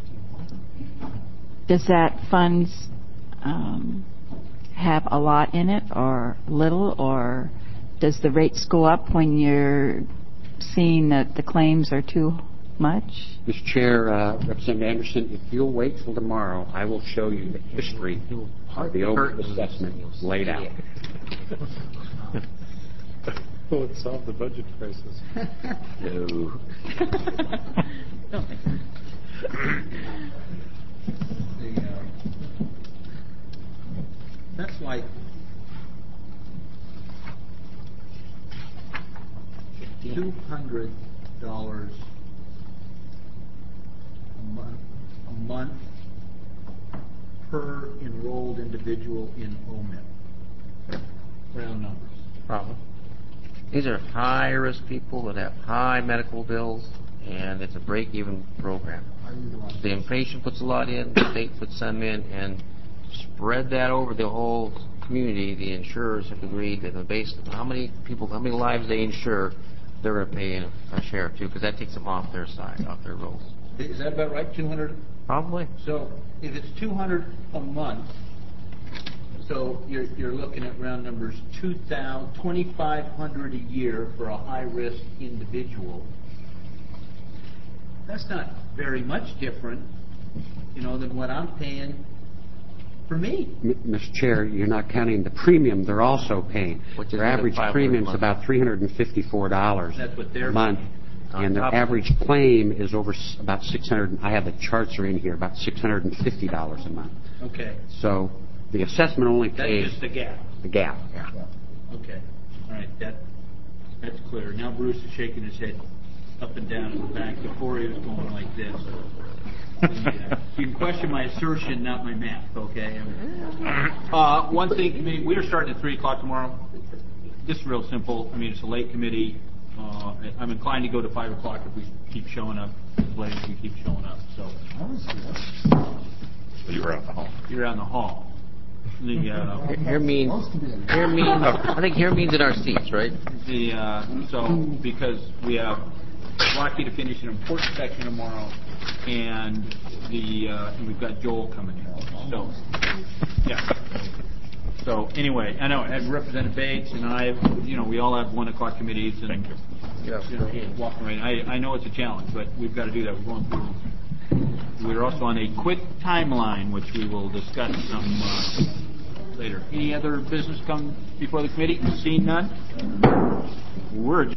does that funds um, have a lot in it or little, or does the rates go up when you're seeing that the claims are too much? Mister Chair, uh, Representative Anderson, if you'll wait till tomorrow, I will show you the history of the O M I P assessment laid out. Will it solve the budget crisis? No. Don't think so. the, uh, that's like two hundred dollars a month, a month per enrolled individual in O M I P. Round numbers. Problem. These are high-risk people that have high medical bills, and it's a break-even program. The inpatient puts a lot in, the state puts some in, and spread that over the whole community. The insurers have agreed that based on how many people, how many lives they insure, they're going to pay in a share too, because that takes them off their side, off their rolls. Is that about right? Two hundred. Probably. So if it's two hundred a month, so you're you're looking at round numbers two thousand, twenty-five hundred a year for a high-risk individual. That's not very much different, you know, than what I'm paying for me. M- Mister Chair, you're not counting the premium they're also paying. Which is their average premium is about three hundred fifty-four dollars That's what they're a month, On and their top of average claim is over s- about six hundred. I have the charts are in here, about six hundred fifty dollars a month. Okay. So the assessment only That's pays just the gap. the gap. Yeah. Okay. All right. That that's clear. Now Bruce is shaking his head up and down in the back. Before he was going like this. The, uh, you can question my assertion, not my math. Okay. Uh, one thing. I mean, we are starting at three o'clock tomorrow. Just real simple. I mean, it's a late committee. Uh, I'm inclined to go to five o'clock if we keep showing up. As late as we keep showing up. So. You're out in the hall. You're out in the hall. The, uh, Here means, here means, I think here means in our seats, right? the uh, so because we have Rocky to finish an important section tomorrow, and the uh, and we've got Joel coming in. So yeah. So anyway, I know and Representative Bates and I, you know, we all have one o'clock committees, and you know, walking right. I I know it's a challenge, but we've got to do that. We're going through. We're also on a quick timeline, which we will discuss some uh, later. Any other business come before the committee? Seeing none, we're adjourned.